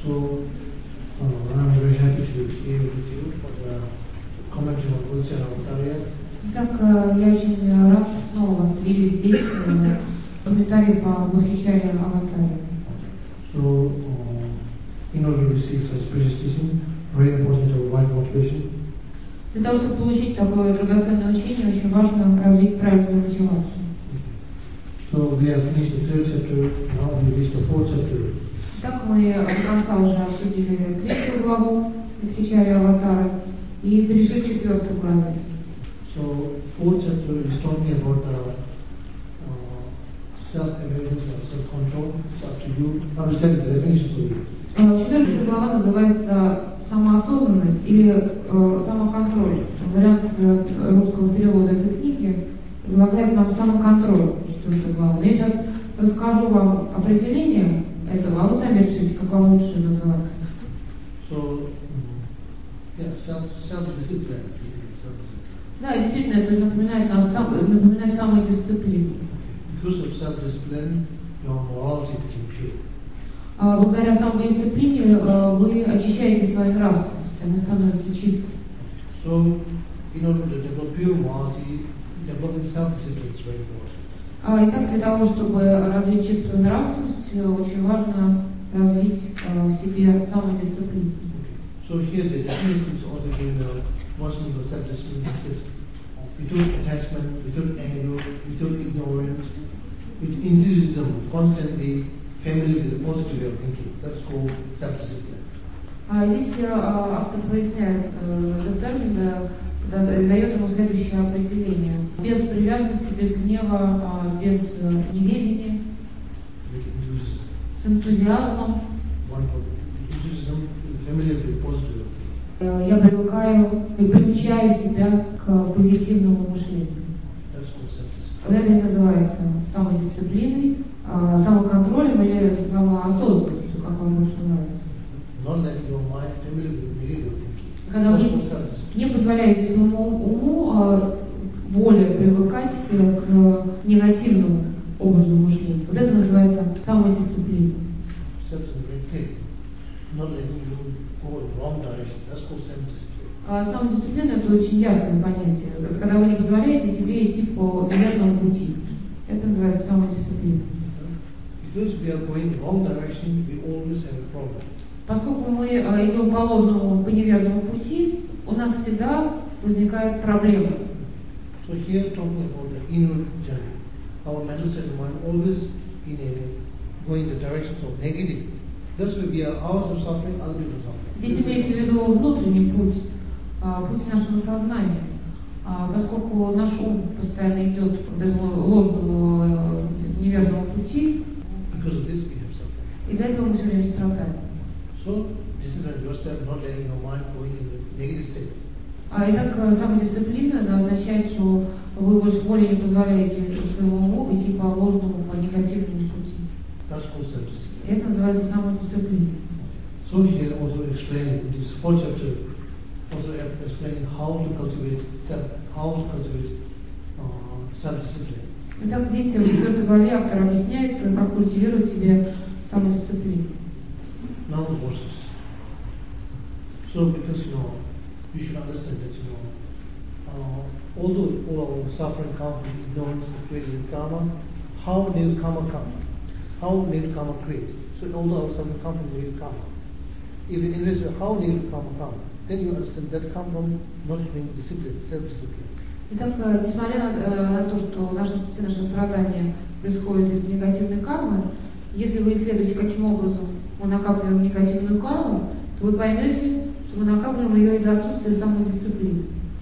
So, I'm very happy to be here with you for the commentary on Ulcera Avtarya. Итак, я очень рад снова вас видеть здесь, комментарий по Махичаре Аватаре. So, in order to receive such precious teaching, very important to provide motivation. Для того, чтобы получить такое драгоценное учение, очень важно развить правильную мотивацию. So, we have finished the third chapter, now we reach the fourth chapter. Итак, мы до конца уже обсудили третью главу Махичари Аватара и перешли к четвертой главе. So, fourth chapter is talking about the self-awareness or self-control. It's up to you. I will tell you the definition for you. Четвертая глава называется «Самоосознанность» или «Самоконтроль». Вариант русского перевода этой книги предлагает нам самоконтроль, четвертая глава. Но я сейчас расскажу вам определение этого, а вы сами решите, как вам лучше называть. So, yeah, self-discipline. Да, действительно, это напоминает нам самодисциплину. Because of self-discipline, your morality becomes pure. Благодаря самодисциплине вы очищаете свою нравственность, она становится чистой. So, in order to develop pure morality, developing self-discipline is very important. Итак, для того, чтобы развить чистую нравственность, очень важно развить в себе самодисциплину. So here the definition is also given once we go self-discipline is without attachment, without anger, without ignorance, with individualism, constantly familiar with the positive way of thinking. That's called self-discipline. Здесь автор проясняет этот термин, дает ему следующее определение. Без привязанности, без гнева, без неведения, с энтузиазмом. Я привыкаю и приучаю себя к позитивному мышлению. Это и называется самодисциплиной, самоконтролем или самоосознанностью, как вам больше нравится. Когда вы не позволяете своему уму более привыкать к негативному образу мышления. Вот это называется самодисциплина. Самодисциплина – это очень ясное понятие. Когда вы не позволяете себе идти по неверному пути. Это называется самодисциплина. Поскольку мы идем по ложному, по неверному пути, у нас всегда возникает проблема. So here talking about the inward journey. Our mental state of mind always going in the directions of negative. Thus we are ourselves suffering, other people suffering. Здесь имеется в виду внутренний путь, путь нашего сознания. Поскольку наш ум постоянно идет по этому ложному, неверному пути, из-за этого мы все время страдаем. So, discipline yourself, not letting your mind go in the negative state. Итак, самодисциплина означает, что вы больше более не позволяете своему уму идти по ложному, по негативному пути. Это называется самодисциплина. So here also explaining in this fourth chapter, also explaining how to cultivate self-discipline. Итак, здесь в 4 главе автор объясняет, как культивировать в себе самодисциплину. Now the verses. So because you should understand that although all our suffering comes from ignorance created in karma, how negative karma comes? How negative karma creates? So although our suffering comes from negative karma, if you investigate how negative karma comes, then you understand that comes from not having discipline, self-discipline. Итак, несмотря на то, что наше страдание происходит из негативной кармы, если вы исследуете, каким образом мы накапливаем негативную карму, то вы поймете, что мы накапливаем ее из-за отсутствия самодисциплины.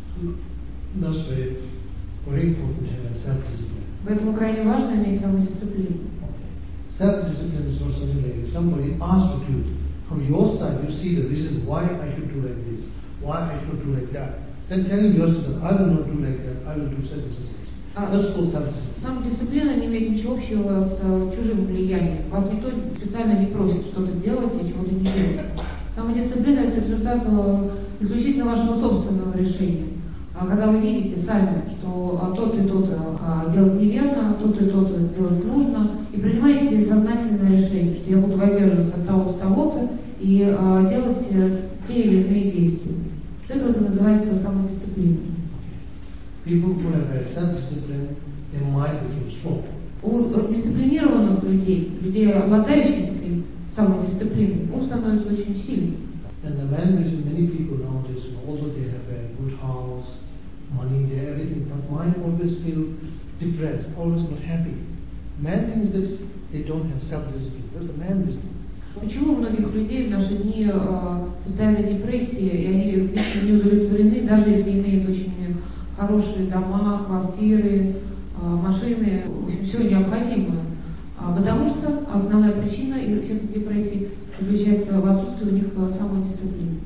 Поэтому крайне важно иметь самодисциплину. Self-discipline is not something like somebody asks you to. From your side, you see the reason why I should do like this, why I should do like that. Then telling yourself that I will not do like that, I will do self-discipline. That's called self-discipline. Самодисциплина не имеет ничего общего с чужим влиянием. Вас никто специально не просит что-то делать и чего-то не делать. Самодисциплина – это результат исключительно вашего собственного решения. Когда вы видите сами, что то-то и то-то делать неверно, то-то и то-то делать нужно, и принимаете сознательное решение, что я буду воздерживаться от того-то, того-то, и делать те или иные действия. Это называется самодисциплина. People who have a self-discipline, their mind becomes strong. У дисциплинированных людей, обладающих этой самодисциплиной, ум становится очень сильным. And the man reason many people nowadays, although they have a good house, money, they have everything, but mind always feel depressed, always not happy. Man thinks that they don't have self-discipline. That's the man reason. Почему у многих людей в наши дни постоянная депрессия, и они вечно не удовлетворены, даже если имеют очень хорошие дома, квартиры, машины, в общем, все необходимое. Потому что основная причина всех этих депрессий заключается в отсутствии у них самодисциплины.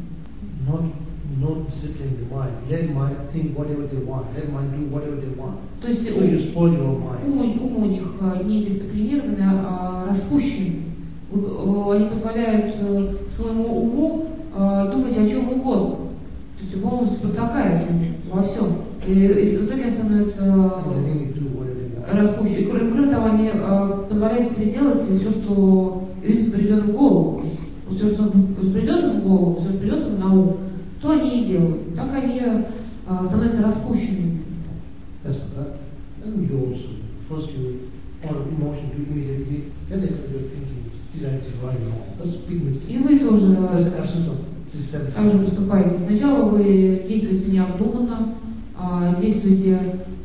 Not discipline the mind. Let mind think whatever they want. Let mind do whatever they want. То есть So you spoil your mind. ум у них не дисциплинированный, а распущенный. Они позволяют своему уму думать о чем угодно. То есть ум полностью потакает во всем. И в итоге он становится распущенным. Кроме того, они позволяют себе делать все, что им взбредет в голову. Все, что взбредет в голову, все взбредет им на ум, то они и делают. Так они становятся распущенными. And you also, first you order emotion to immediately, then they you're thinking, did I do right or wrong? That's a big mistake. И вы тоже That's the absence of discipline. также поступаете. Сначала вы действуете необдуманно, действуете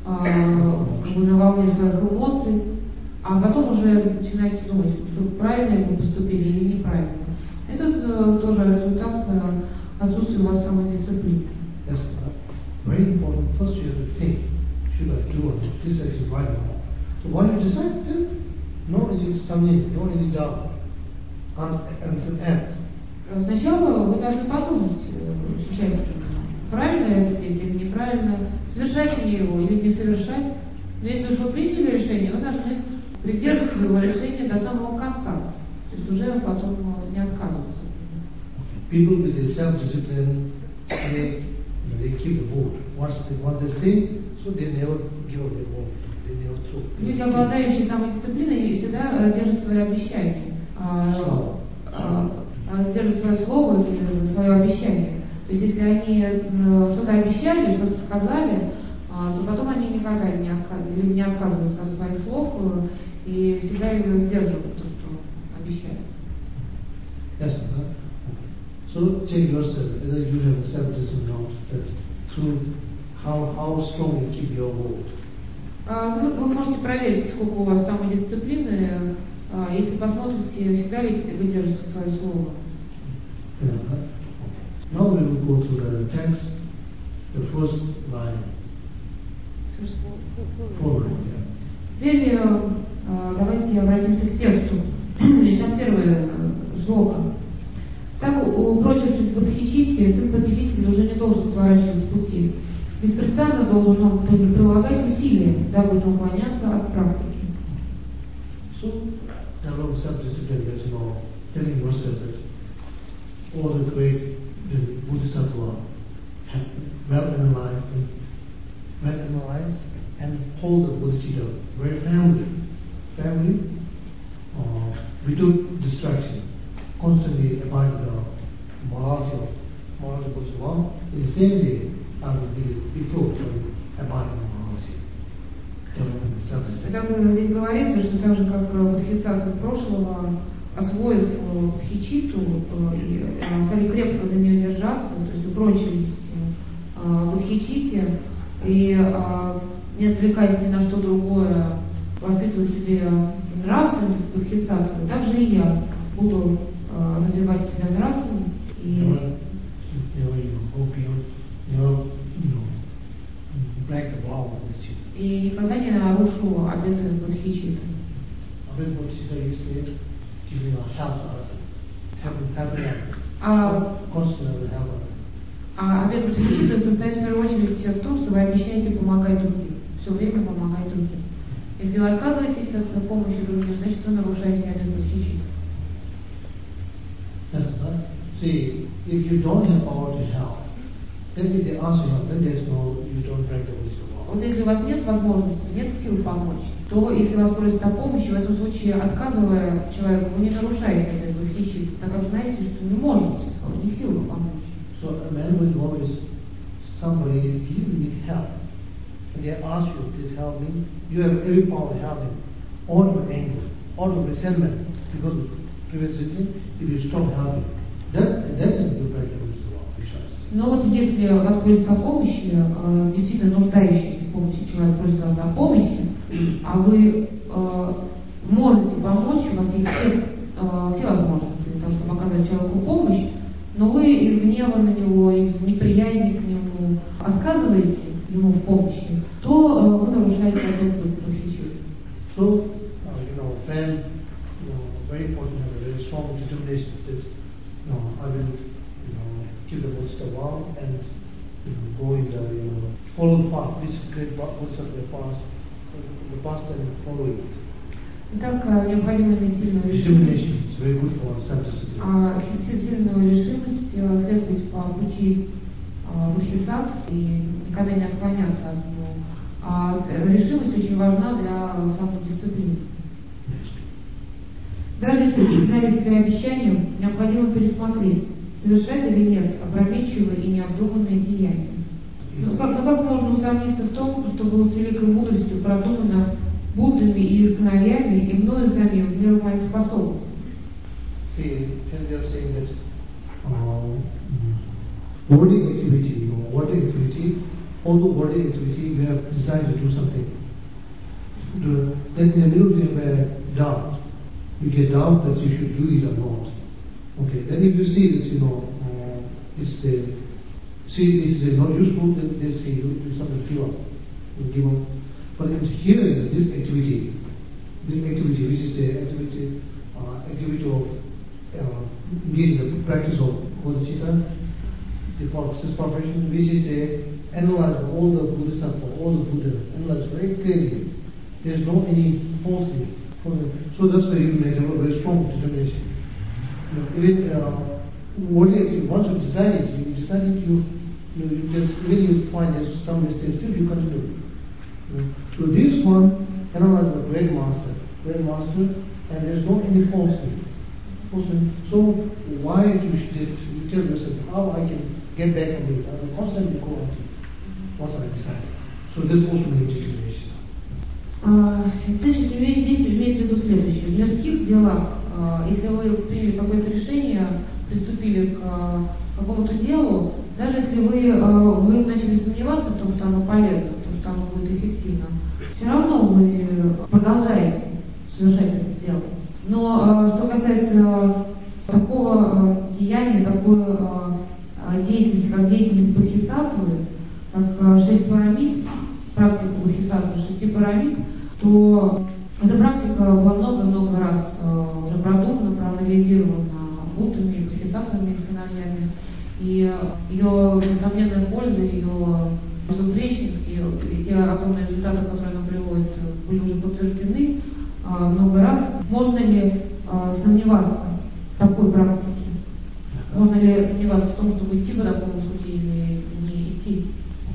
на волне своих эмоций, а потом уже начинаете думать, правильно вы поступили или неправильно. Это тоже результат отсутствия у вас самодисциплины. That's very important. First you have to think, should I do or not? This is right or wrong. So when you decide, then no any stumbling, no any doubt, until end. Сначала вы должны подумать, правильно это действие или неправильно, совершать ли его или не совершать. Но если уж вы приняли решение, вы должны придерживаться своего решения до самого конца. То есть уже потом не отказываться. People with a self-discipline, they keep the word. Once they say, so they never give up their word. They never throw. Люди, обладающие самодисциплиной, всегда держат свои обещания. Держат свое слово или свое обещание. То есть если они что-то обещали, что-то сказали, то потом они никогда не отказываются от своих слов и всегда сдерживают то, что обещали. Yes, so check yourself whether you have self-discipline or not. That through how strong you keep your word. Вы можете проверить, сколько у вас самодисциплины, если посмотрите, всегда ли вы держите свое слово. Now we will go to the text, the first line. Full line, yeah. Теперь давайте обратимся к тексту. Начнем первое слово. Так, упрочившись в Бодхичитте, сын победителя уже не должен сворачивать с пути. Беспрестанно должен он прилагать усилия, дабы не уклоняться от практики. So, develop self-discipline, that telling yourself that all the great Bodhisattva have well analyzed and hold the Bodhicitta very firmly, without distraction, constantly abide the morality of Bodhisattva. In the same way, I will be before abide the morality. Так здесь говорится, что так же, как бодхисаттвы прошлого, освоив бодхичитту и стали крепко за нее держаться, то есть упрочились в бодхичитте и не отвлекаясь ни на что другое, воспитывать в себе нравственность бодхисаттвы, также и я буду развивать в себе нравственность и и никогда не нарушу обеты бодхичитты. Обет бодхичитта, если giving a help, constantly help others. А обет бодхичитты состоит в первую очередь в том, что вы обещаете помогать другим, все время помогать другим. Если вы отказываетесь от помощи другим, значит вы нарушаете обет бодхичитты. That's right. See, if you don't have power to help, Then if they ask you not, then there's no, you don't break the rules of the law. Вот если у вас нет возможности, нет сил помочь, то если вас просят о помощи, в этом случае, отказывая человеку, вы не нарушаете этого хищи, так как знаете, что не можете, не в силах помочь. So a man will always, somebody, if you need help, and they ask you, please help me, you have every power to help him, or to anger, or to resentment, because of previous reasoning, if you stop helping, that's a good break the rules of the law, we shall say. Но вот если вас просят о помощи, действительно нуждающийся в помощи человек просит вас о помощи, а вы можете помочь, у вас есть все возможности для того, чтобы оказать человеку помощь, но вы из гнева на него, из неприязни к нему отказываете ему в помощи, то вы нарушаете одну просечу. So, friend, very important to have a very strong determination that, I will, keep the Bodhisattva vow and go in the, follow the path. This is great Bodhisattva path, the path and following. Итак, необходимо иметь сильную решимость, сильную решимость следовать по пути Бодхисаттв и никогда не отклоняться от него. А решимость очень важна для самодисциплины. Даже если вы дали себе обещание, необходимо пересмотреть, совершать или нет опрометчивые и необдуманные деяния. Но как можно усомниться в том, что было с великой мудростью продумано Буддами и их сыновьями и мною самим в меру моих способностей? See, they are saying that wording activity, wording activity, although wording activity, you have decided to do something. Then in the middle you have a doubt. You get doubt that you should do it or not. Okay, then if you see that it's not useful, then they say you do something, give up. But here this activity which is a activity of getting the practice of bodhicitta, the sixth perfection, which is a analyze all the Bodhisattva, all the Buddha, analyze very clearly. There is no any falsehood. So that's why you make a very strong determination. Once you decide it, you just, even you find there's some mistakes, still you continue. So this one, analyzed by great master, and there's no any falsehood. So why you tell yourself how I can get back on it? I will constantly go on it once I decide. So this also means determination. Здесь имеется в виду следующее. В мирских делах, если вы приняли какое-то решение, приступили к какому-то делу, даже если вы начали сомневаться в том, что оно полезно, в том, что оно будет эффективно, все равно вы продолжаете совершать это дело. Но что касается такого деяния, такой деятельности, как деятельность Бодхисаттвы, как 6 парамид, практика Бодхисаттвы 6 парамид, то эта практика была много-много раз уже продумана, проанализирована Буддами, Бодхисаттвами, их сыновьями. И ее несомненная польза, ее безупречность, и те огромные результаты, которые она приводит, были уже подтверждены много раз. Можно ли сомневаться в такой практике? Можно ли сомневаться в том, чтобы идти по такому пути или не идти?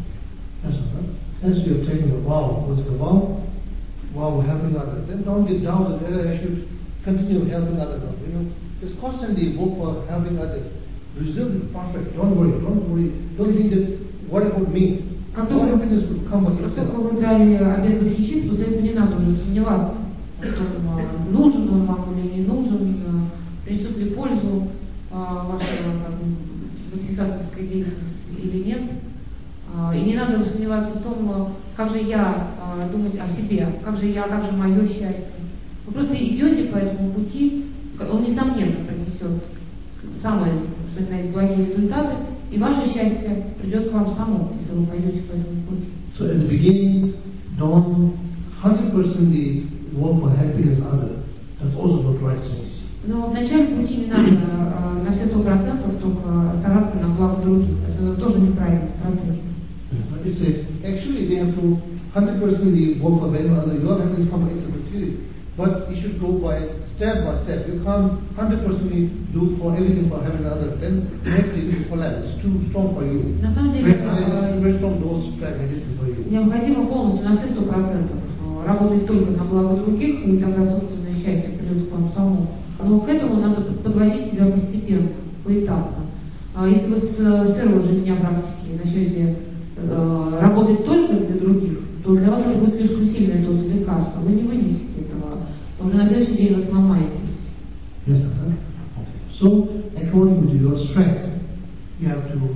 As you're taking a vow, with the vow helping others, then don't get down that I should continue helping others. Just constantly work for helping others. Reserve the perfect. Don't worry. Don't think that what about me? What happiness will come by itself. Когда вы дали обет Бодхичиттвы, после этого не надо уже сомневаться, нужен он вам или не нужен, принесет ли пользу вашей бодхисаттвской деятельности или нет. И не надо сомневаться в том, как же я думать о себе, как же мое счастье. Вы просто идете по этому пути, он несомненно принесет самые, что ни на есть, благие результаты, и ваше счастье придет к вам само, если вы пойдете по этому пути. So at the beginning, don't 100% work for happiness others. That's also not right strategy. Но в начале пути не надо на все 100% только стараться на благо других. Это тоже неправильная стратегия. But actually they have to 100% work for value others. Your happiness comes extra material. But you should go by step. You can't 100% do for everything for having another. Then next day you collapse. It's too strong for you. На самом деле, very strong dose medicine for you. необходимо полностью на все 100% работать только на благо других, и тогда собственное счастье придет к вам самому. Но к этому надо подводить себя постепенно, поэтапно. Если вы с первого же дня практики начнете работать только для других, то для вас это будет слишком сильная доза лекарства. Вы не вынесете этого. Уже на следующий день вы сломаетесь. Yes, sir. So, according to your strength, you have to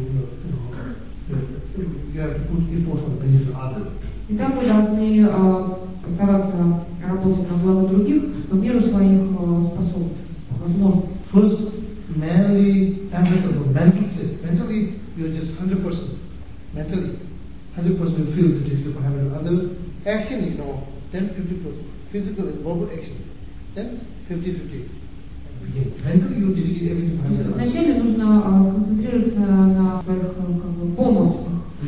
put effort on the benefit of others. Итак, вы должны стараться работать на благо других в меру своих способностей, возможностей. First, manly emphasis on mental state. Mentally, you are just 100%. Mentally, 100% you feel the duty for having others. Action, 10-50%. Physical and verbal action. Then 50-50. Mentally, you dedicate everything for having others. Вначале нужно сконцентрироваться на своих помыслах,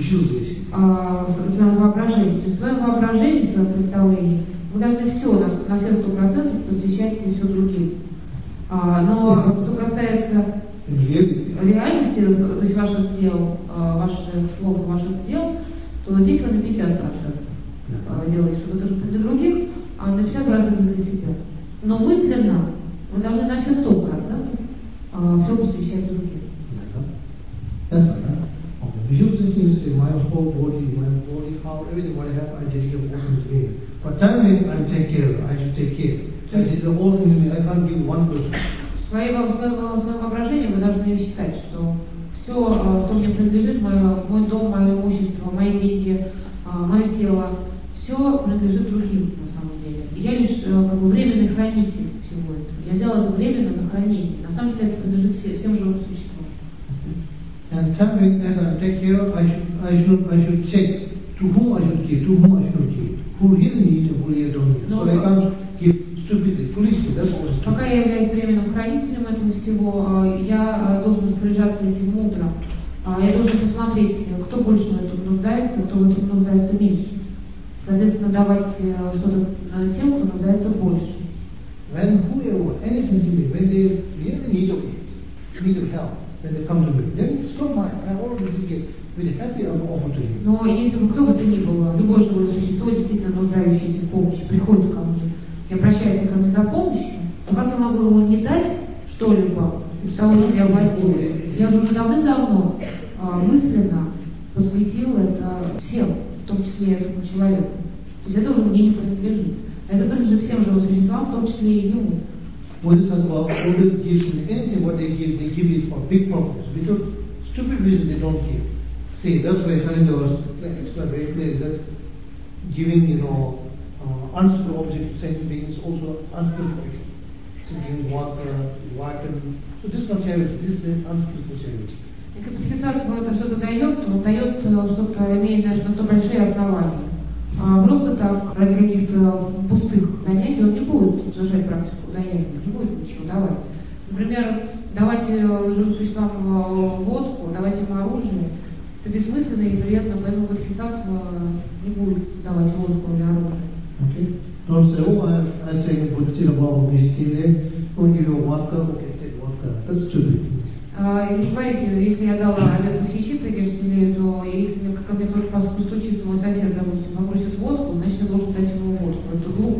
своем воображении. То есть в своем воображении, в своем представлении вы должны все, на все 100% посвящать все другим. Но что касается реальности, то есть ваших дел, ваших слов, ваших дел, то здесь вы на 50% делаете что-то для других, а на 50% для себя. Но мысленно вы должны на все 100% все посвящать другим. Visual just means my whole body, how everything what I have, I dedicate all things to me. But time being, I take care. I should take care. I did the whole thing to me. I can't give 1%. В своем воображении вы должны считать, что все, что мне принадлежит, мой дом, мое имущество, мои деньги, мое тело, все принадлежит другим на самом деле. И я лишь временный хранитель всего этого. Я взял это временно на хранение. На самом деле это принадлежит всем живым существам. And time as I take care of, I should check to whom I should give, to whom I should give, who really needs and who really don't need. So I can't give stupidly, foolishly. That's all. Пока я являюсь временным хранителем этого всего, я должен распоряжаться этим мудро. Я должен посмотреть, кто больше в этом нуждается, кто в этом нуждается меньше. Соответственно, давать что-то тем, кто нуждается больше. When whoever, any sentiment, when they really need of help, when they come to me, then stop I already get very happy I offer to him. Но если бы кто бы то ни было, любое живое существо, действительно нуждающееся в помощи, приходит ко мне и обращается ко мне за помощью, то как я могу ему не дать что-либо из того, что я владею? Я уже давным-давно мысленно посвятил это всем, в том числе этому человеку. То есть это уже мне не принадлежит. Это принадлежит всем живым существам, в том числе и ему. Buddhism always gives anything what they give it for big purpose. Because stupid reason they don't give. See, that's why Sananda was explained very clearly that giving, unskillful objects to sentient beings also unskillful action. So giving water, so this is not charity, this is unskillful charity. Если бодхисаттва это что-то дает, то он дает что-то, имеет на то большие основания. Просто так, ради каких-то пустых занятий он не будет совершать практику даяния, не будет ничего давать. Например, давать живым существам водку, давать им оружие, это бессмысленно и вредно, поэтому бодхисаттва не будет давать водку или оружие. Okay. Don't say, I'm saying Bodhisattva vegetarian, don't give you vodka, okay, take vodka. That's stupid. Не говорите, если я дала обед посещиться гештилею, то если ко мне только постучится мой сосед, допустим, попросит водку, значит я должен дать ему водку. Это глупо.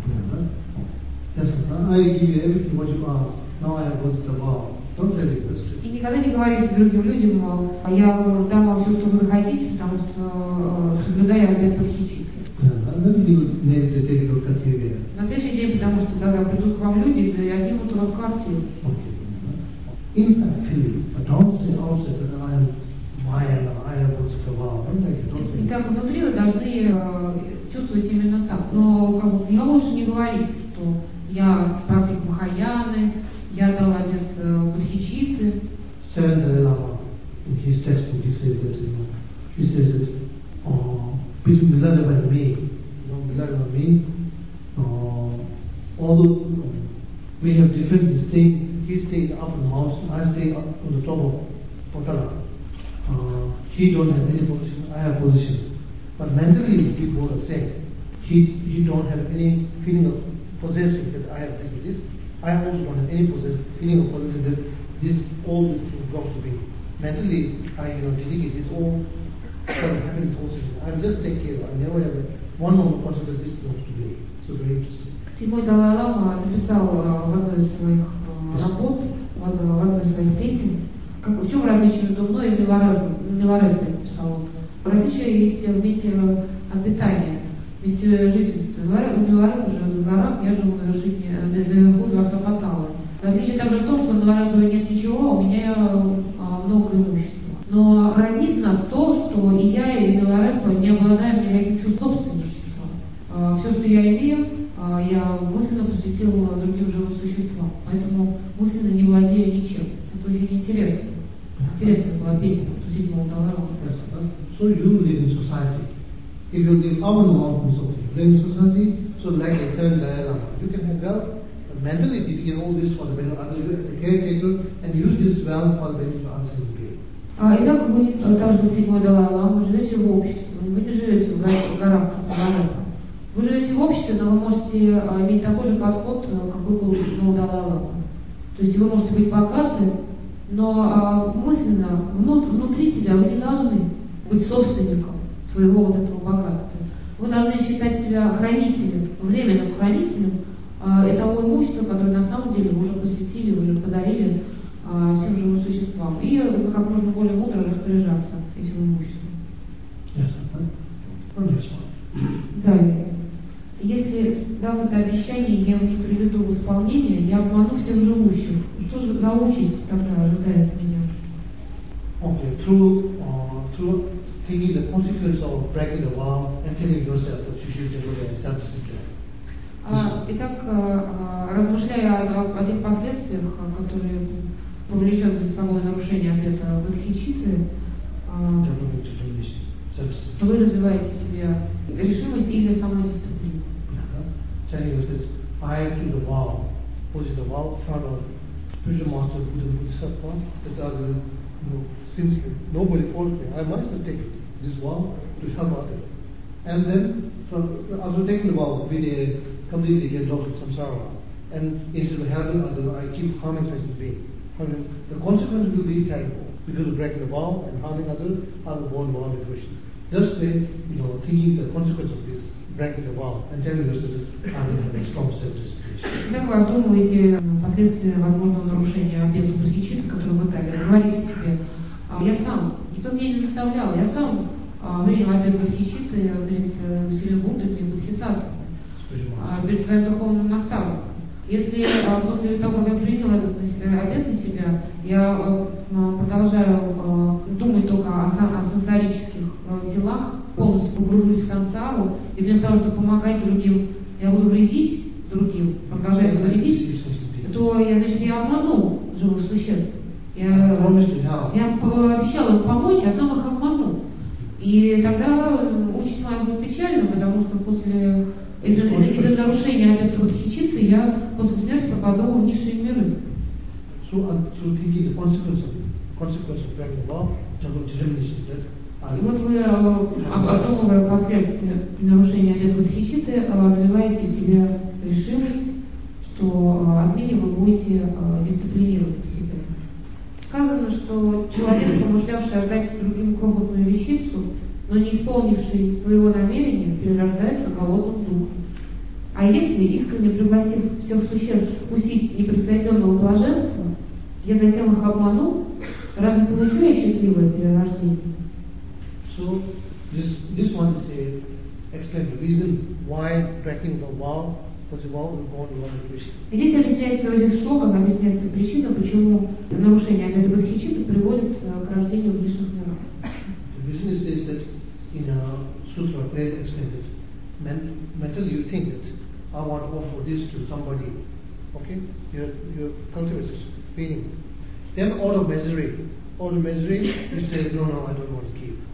Yes, I give you everything what you ask. Now I have got the vow. Don't say this. И никогда не говорите другим людям, я дам вам все, что вы захотите, потому что соблюдаю обет посещителя. На следующий день, потому что тогда придут к вам люди и отнимут у вас квартиру. Inside feeling, but don't say outside that I am Maya, I am what's the vow. Итак, внутри вы должны чувствовать именно так. Но я лучше не говорить, что я практик Махаяны, я дал обет Бодхичитты. Dalai Lama, in his textbook, he says that between Milarepa and me, Milarepa and me, although we have difference in staying. He stayed up on the mountain, I stayed up on the top of Potala. He don't have any position, I have position. But mentally, we both are same. He don't have any feeling of possessing that I have this. I also don't have any feeling of possessing that all this thing belongs to me. Mentally, I dedicate this all for the happiness also. I just take care. I never have one moment concept that this belongs to me. So very interesting. Седьмой Далай-лама написал в одной из своих работ, в одной из своих песен, в чем различие между мной и Милареттой, написал он. Различие есть в месте обитания, в месте жительства. Миларет живет в горах, я живу на вершине, наверху Дворца Паталы. Различие также в том, что у Миларетта нет ничего, а у меня много имущества. Но роднит нас то, что и я, и Миларетта не обладаем никаким чувством собственничества. Все, что я имею, я мысленно посвятил другим живым существам, поэтому мысленно не владею ничем. Это очень интересно. Интересная была песня у седьмого Далай-ламы. So you live in society. If you live out of society, live in society, so like the seventh Dalai-lama, you can have wealth, but mentally dedicate all this for the benefit of others as a caretaker and use this wealth for the benefit of others in the game. Итак, вы, так же седьмой Далай-лама, живете в обществе, вы не живете в горах, как Миларетта. Вы живете в обществе, но вы можете иметь такой же подход, какой был у Далай-ламы. То есть вы можете быть богаты, но мысленно, внутри себя вы не должны быть собственником своего вот этого богатства. Вы должны считать себя хранителем, временным хранителем того имущества, которое на самом деле вы уже посвятили, вы уже подарили всем живым существам. И как можно более мудро распоряжаться этим имуществом. Далее. Если дам это обещание, я его не приведу в исполнение, я обману всех живущих. Что же за участь тогда ожидает меня? Okay, through thinking the consequence of breaking the vow and telling yourself that you should generate self-discipline. Итак, размышляя о тех последствиях, которые повлечет за собой нарушение обета Бодхичитты, вы развиваете в себе решимость или самодисциплину. Telling us that I to the vow, what is the vow? In front of spiritual master Buddha Bodhisattva, that I will, since nobody forced me, I myself take this vow to help others. And then, after taking the vow, we completely get lost in samsara. And instead of helping others, I keep harming such beings. The consequence will be terrible because of breaking the vow and harming others. I will born vow depression. Thus, thinking the consequence of this. Breaking the vow and telling yourself that I will have a strong self-discipline. Как вы обдумываете последствия возможного нарушения обета Бодхичитты, который вы дали? Говорите себе, я сам, никто меня не заставлял, я сам принял обет Бодхичитты перед всеми Буддами и Бодхисаттвами, перед своим духовным наставником. Если после того, как я принял этот обет на себя, я продолжаю думать только о сансарических делах, полностью погружусь в сансару, и вместо того, чтобы помогать другим, я буду вредить другим, продолжать вредить, то я обману живых существ. Я обещал им помочь, а сам их обману. И тогда участь моя будет печальна, потому что после из-за нарушения обета Бодхичитты я после смерти попаду в низшие миры. Thinking the consequence of breaking the vow, И вот вы, обдумывая последствия нарушения обета Бодхичитты, развиваете в себе решимость, что отныне вы будете дисциплинировать себя. Сказано, что человек, помышлявший отдать другим крохотную вещицу, но не исполнивший своего намерения, перерождается голодным духом. А если, искренне пригласив всех существ вкусить непревзойденного блаженства, я затем их обману, разве получу я счастливое перерождение? So this one is explain the reason why breaking the vow was a vow of born Lord Krishna. Здесь объясняется в этих шлоках, объясняется причина, почему нарушение обета Бодхичитты приводит к рождению в низших мирах. The reason is that in a sutra they explain that mentally you think that I want to offer this to somebody, okay? You cultivate such feeling. Then out of misery, you say no, I don't want to keep.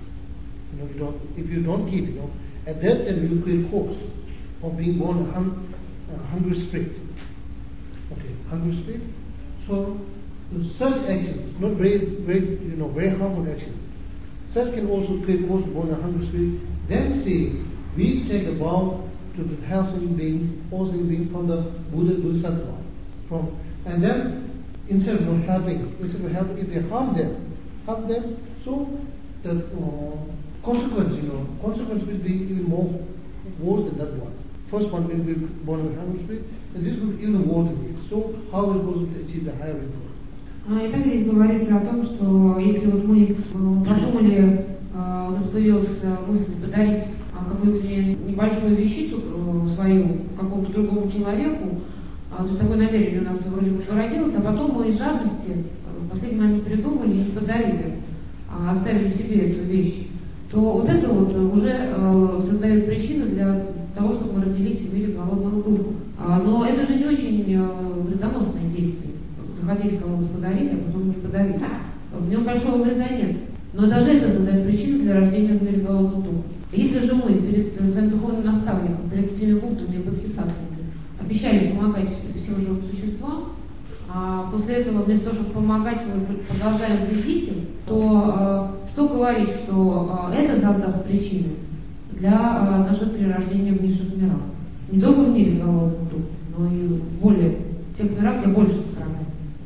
If you don't keep, at that time you create hopes of being born a hungry spirit. Okay, hungry spirit. So such actions, not very harmful actions, such can also create hopes of born a hungry spirit. Then say, we take a vow to the healthy being, positive being from the Bodhisattva. And then instead of helping, if they harm them, so the consequence will be even more worse than that one. First one will be born with animal spirit, and this will be even worse than it. So how are we supposed to achieve the higher rebirth? И так здесь говорится о том, что если вот мы подумали, у нас появилась мысль подарить какую-то небольшую вещицу свою какому-то другому человеку, то есть такое намерение у нас вроде бы породилось, а потом мы из жадности в последний момент придумали и не подарили, а оставили себе эту вещь, то вот это вот уже создает причину для того, чтобы мы родились в мире голодного духа. Но это же не очень вредоносное действие. Захотели кому-то подарить, а потом не подарить. В нем большого вреда нет. Но даже это создает причину для рождения в мире голодного духа. Если же мы перед своим духовным наставником, перед всеми гуптами и бодхисаттвами обещали помогать всем живым существам, а после этого вместо того, чтобы помогать, мы продолжаем вредить им, то что говорить, что это создаст причины для нашего перерождения в низших мирах. Не только в мире голодного духа, но и в более тех мирах, где больше страдает.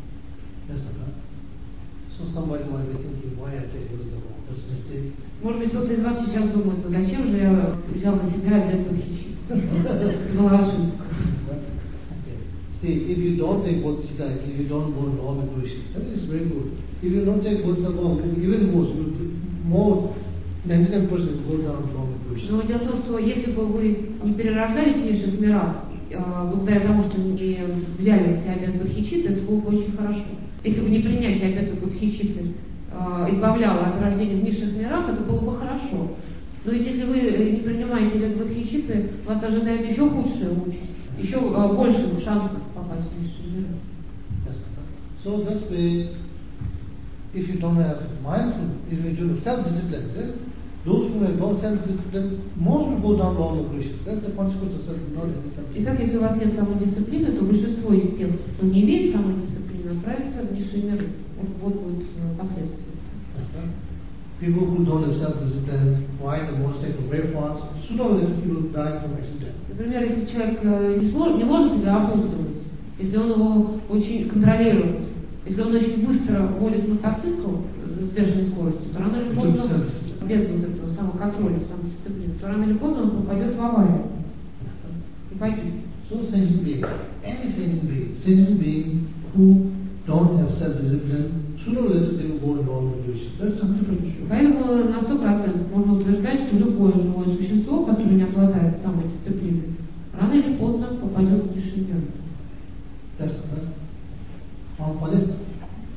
So somebody might be thinking, why I take Buddhism? That's a mistake. Может быть, кто-то из вас сейчас думает, ну зачем же я взял на себя обет бодхичитты? Это была ошибка. See, if you don't take bodhicitta, if you don't go law and Krishna, that is very good. If you don't take bodhicitta, even more 99% will go down law and Krishna. Но дело в том, что если бы вы не перерождались в низших мирах, благодаря тому, что не взяли на себя обет бодхичитты, это было бы очень хорошо. Если бы не принятие обета бодхичитты избавляло от рождения в низших мирах, это было бы хорошо. Но если вы не принимаете обет бодхичитты, вас ожидает еще худшая участь, еще больше шансов попасть в низшие миры. So that's why, if you don't have mindfulness, if you don't have self-discipline, then those who have no self-discipline, most will go down wrong Krishna. That's the consequence of self-discipline. Итак, если у вас нет самодисциплины, то большинство из тех, кто не имеет самодисциплины, отправится в низшие миры. Вот будут последствия. People who don't have self-discipline, why the monastery very fast, sooner or later he will die from accident. Например, если человек не может себя обуздывать, если он его очень контролирует, если он очень быстро водит мотоцикл с бешеной скоростью, то рано или поздно, без вот этого самоконтроля, самодисциплины, то рано или поздно он попадет в аварию и погибнет. So sentient being, any sentient being who don't have self-discipline, sooner or later they will go in wrong direction. That's 100% sure. Поэтому на 100% можно утверждать, что любое живое существо, которое не обладает самодисциплиной, рано или поздно попадет в низший мир. That's right.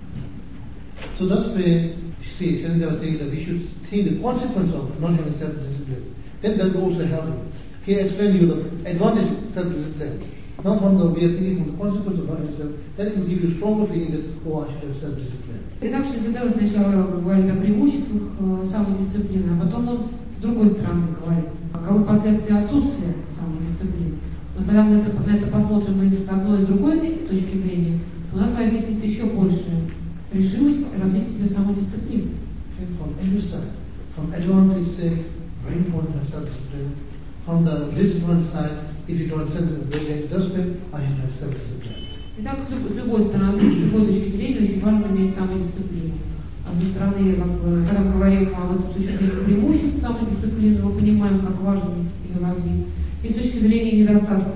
So that's why, see, Shanideva was saying that we should think the consequence of not having self-discipline. Then that will also help you. He explained you the advantage of self-discipline. Not from the way of thinking, from the consequence of not having self-discipline. That will give you a stronger feeling that, oh, I should have self-discipline. Итак, Шридхара сначала говорит о преимуществах самодисциплины, а потом он с другой стороны говорит, каковы последствия отсутствия самодисциплины. Но когда мы на это посмотрим и с одной и с другой точки зрения, то у нас возникнет еще большая решимость развить себе самодисциплину. From every side, from advantage sake, very important to have self-discipline. From the discipline side, if you don't have self-discipline, just say, I should have self-discipline. Итак, с любой стороны, с любой точки зрения, очень важно иметь самодисциплину. А со стороны, когда мы говорим о существовании преимуществ самодисциплины, мы понимаем, как важно ее развить. И с точки зрения недостатков,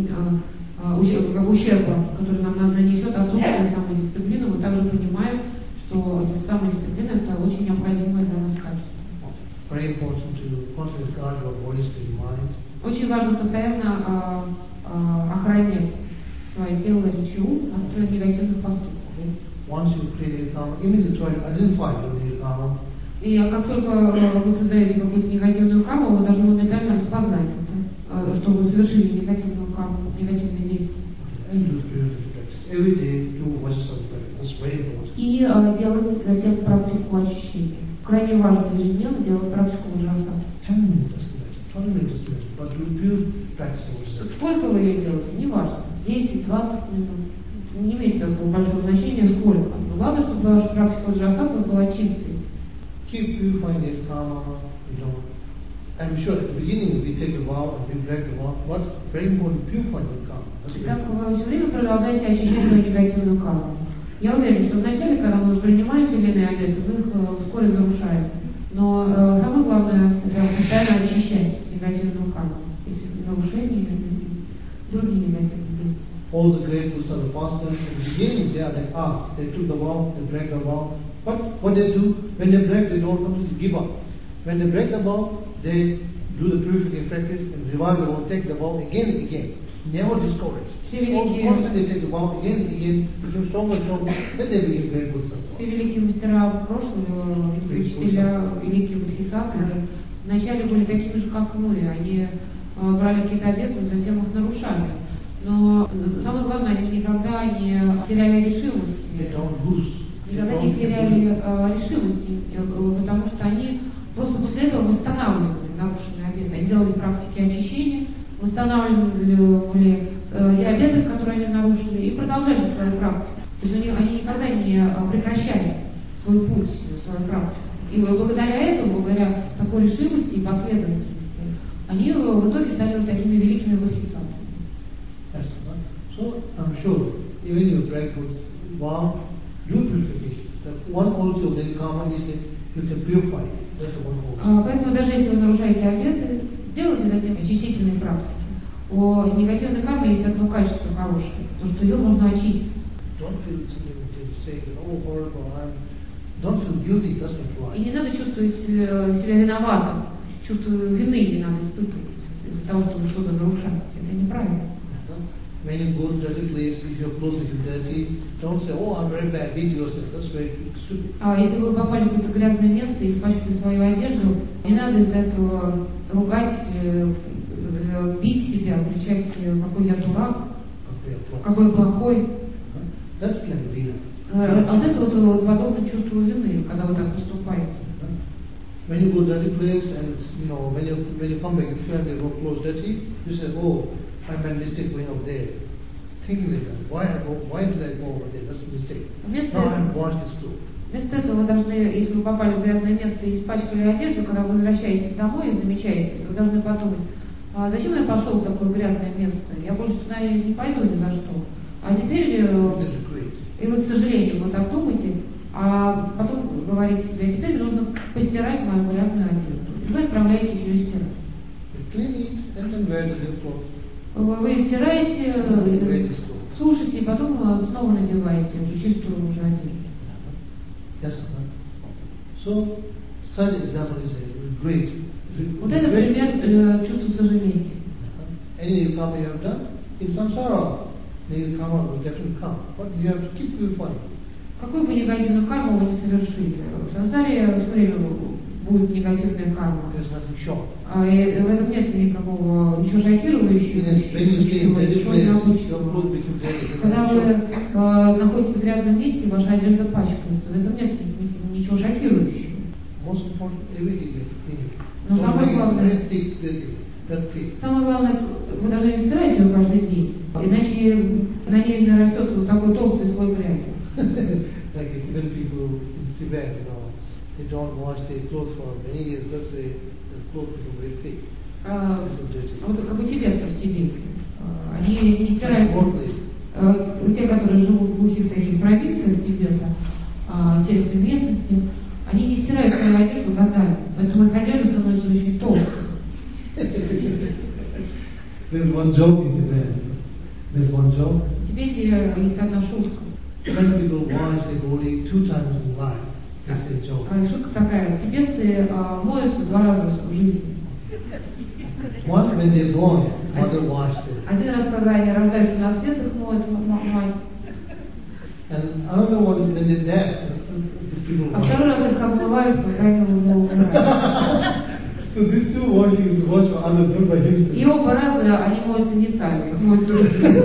ущерба, который нам нанесет отсутствие самодисциплины, мы также понимаем, что самодисциплина это очень необходимое для нас качество. Very important to constantly guard your body, spirit, mind. Очень важно постоянно охранять свое тело и речь от негативных поступков. Once you create a karma, immediately try to identify your karma. И как только вы создаете какую-то негативную карму, вы должны моментально распознать это, что вы совершили негативную карму, негативные действия. Every day do what's That's very important. И делать затем практику очищения. Крайне важно ежедневно делать практику ваджрасана. 10 minutes, 20 minutes, but you practice yourself. Сколько вы ее делаете, не важно. 10-20 минут. Не имеет такого большого значения, сколько. Но главное, чтобы ваша практика ваджрасана была чистой. Keep purifying your karma, I'm sure at the beginning we take a vow and we break the vow, but very important, purifying will come. Итак, вы все время продолжаете ощущать свою негативную карму. Я уверен, что вначале, когда мы воспринимаем те или иные обеты, мы их вскоре нарушаем. Но самое главное, это постоянно очищать негативную карму, эти нарушения и другие негативные действия. All the great Buddhas of the past, in the beginning they are like us. They took the vow, they break the vow. But what they do, when they break, they don't completely give up. When they break the vow, they do the purification practice and revive the vow, take the vow again and again. Never discourage. Constantly take the vow again and again, become stronger and stronger, then they become great Buddhas. Все великие мастера прошлого, учителя, великие бодхисаттвы, вначале были такими же, как мы. Они брали какие-то обеты, затем их нарушали. Но самое главное, они никогда не теряли решимости. Никогда не теряли решимости, потому что они просто после этого восстанавливали нарушенные обеты. Они делали практики очищения, восстанавливали те обеты, которые они нарушили, и продолжали свою практику. То есть они никогда не прекращали свой путь, свою практику. И благодаря этому, благодаря такой решимости и последовательности, они в итоге стали такими великими бодхисаттвами. So I'm sure even you break vow, do purification. The one also of the karma is that you can purify it. That's the one also. Поэтому даже если вы нарушаете обеты, делайте затем очистительные практики. У негативной кармы есть одно качество хорошее, то что ее можно очистить. Don't feel say, oh horrible, don't feel guilty, that's not right. И не надо чувствовать себя виноватым, чувство вины не надо испытывать из-за того, что вы что-то нарушаете. Это неправильно. When you go to dirty place, if your clothes are dirty, don't say, oh, I'm very bad, beat yourself. That's very stupid. Если вы попали в какое-то грязное место и испачкали свою одежду, не надо из-за этого ругать, бить себя, кричать, какой я дурак, какой я плохой. That's like vina. От этого подобно чувству вины, когда вы так поступаете. When you go to dirty place and when you come back, if you have your clothes dirty, you say, oh, I made a mistake going up there. Thinking like that. Why did I go over there? That's a mistake. Now I'm washed this clothes. Вместо этого вы должны, если вы попали в грязное место и испачкали одежду, когда вы возвращаетесь домой и замечаете, вы должны подумать, зачем я пошел в такое грязное место? Я больше туда не пойду ни за что. А теперь, и вы, к сожалению, вы так думаете, а потом говорите себе, теперь нужно постирать мою грязную одежду. И вы отправляете ее стирать. Вы стираете, сушите, и потом снова надеваете эту чистую уже одежду. So, such example is great. Вот это пример чувства сожаления. Any karma you have done, in samsara, negative karma will definitely come. But you have to keep purifying. Какую бы негативную карму вы не совершили, в сансаре все время будет негативная карма. И в этом нет ничего шокирующего, ничего необычного. Когда вы находитесь в грязном месте, ваша одежда пачкается, в этом нет ничего шокирующего. Но самое главное, вы должны не стирать ее каждый день, иначе на ней нарастет вот такой толстый слой грязи. Like the Tibetan people in Tibet, they don't wash their clothes for many years. That's why the clothes become very thick. Вот как у тибетцев в Тибете. Они не стирают. Те, которые живут в глухих таких провинциях Тибета, сельской местности, они не стирают свою одежду годами. Поэтому их одежда становится очень толстой. There's one joke in Tibet. There's one joke. В Тибете есть одна шутка. When people wash their body 2 times in life, that's a joke. Шутка такая. Тибетцы моются 2 раза в жизни. One when they're born, mother washed them. Один раз, когда они рождаются на свет, их моет мать. And another one is when they're dead. А второй раз их обмывают, когда они уже умирают. So these 2 washings is washed for other, not by himself. И оба раза они моются не сами, их моют другие.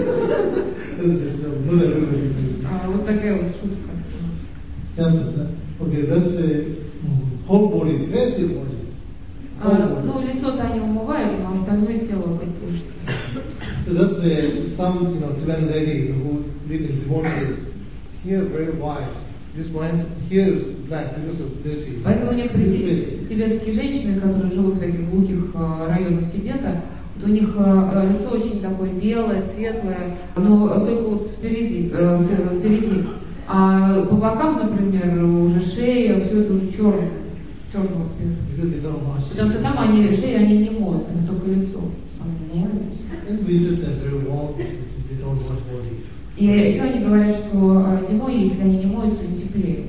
Вот такая вот шутка. Okay, that's the whole body, rest is washing. Ну, лицо-то они умывают, но остальное тело подтерживается. So that's why some, Tibetan ladies who live in remote areas, here very white, This point here is black because of dirty. Поэтому некоторые тибетские женщины, которые живут в таких глухих районах Тибета, у них лицо очень такое белое, светлое, но только вот впереди. А по бокам, например, уже шея, все это уже черного цвета. Потому что там шею они не моют, это только лицо. И еще они говорят, что зимой, если они не моются, им теплее.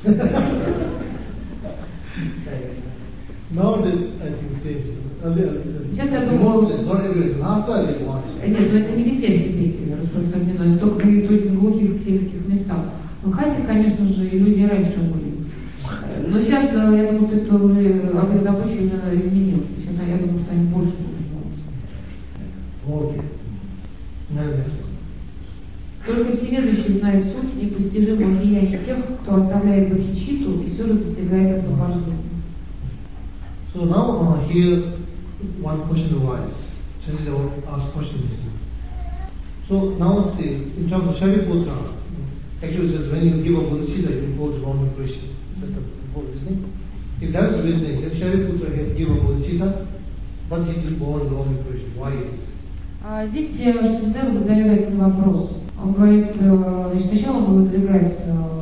Сейчас я думаю, нет, но это не везде в Тибете распространено, только в очень глухих сельских местах. Но Хаси, конечно же, и люди раньше были. Но сейчас, я думаю, что это уже обряд обычай уже изменился. Сейчас я думаю, что они больше будут моться. Только всеведущий знает суть непостижимого деяния тех, кто оставляет бодхичитту и все же достигает освобождения. So now here one question arises. Chandra asked question. So now see, in terms of Shariputra, actually says when you give a bodhicitta, you go to wrong impression. That's the whole reasoning. If that's the reasoning, then Shariputra had given a bodhicitta, but he didn't go on wrong impression. Why is this? Здесь Шридев задает этот вопрос. Он говорит, значит, сначала он выдвигает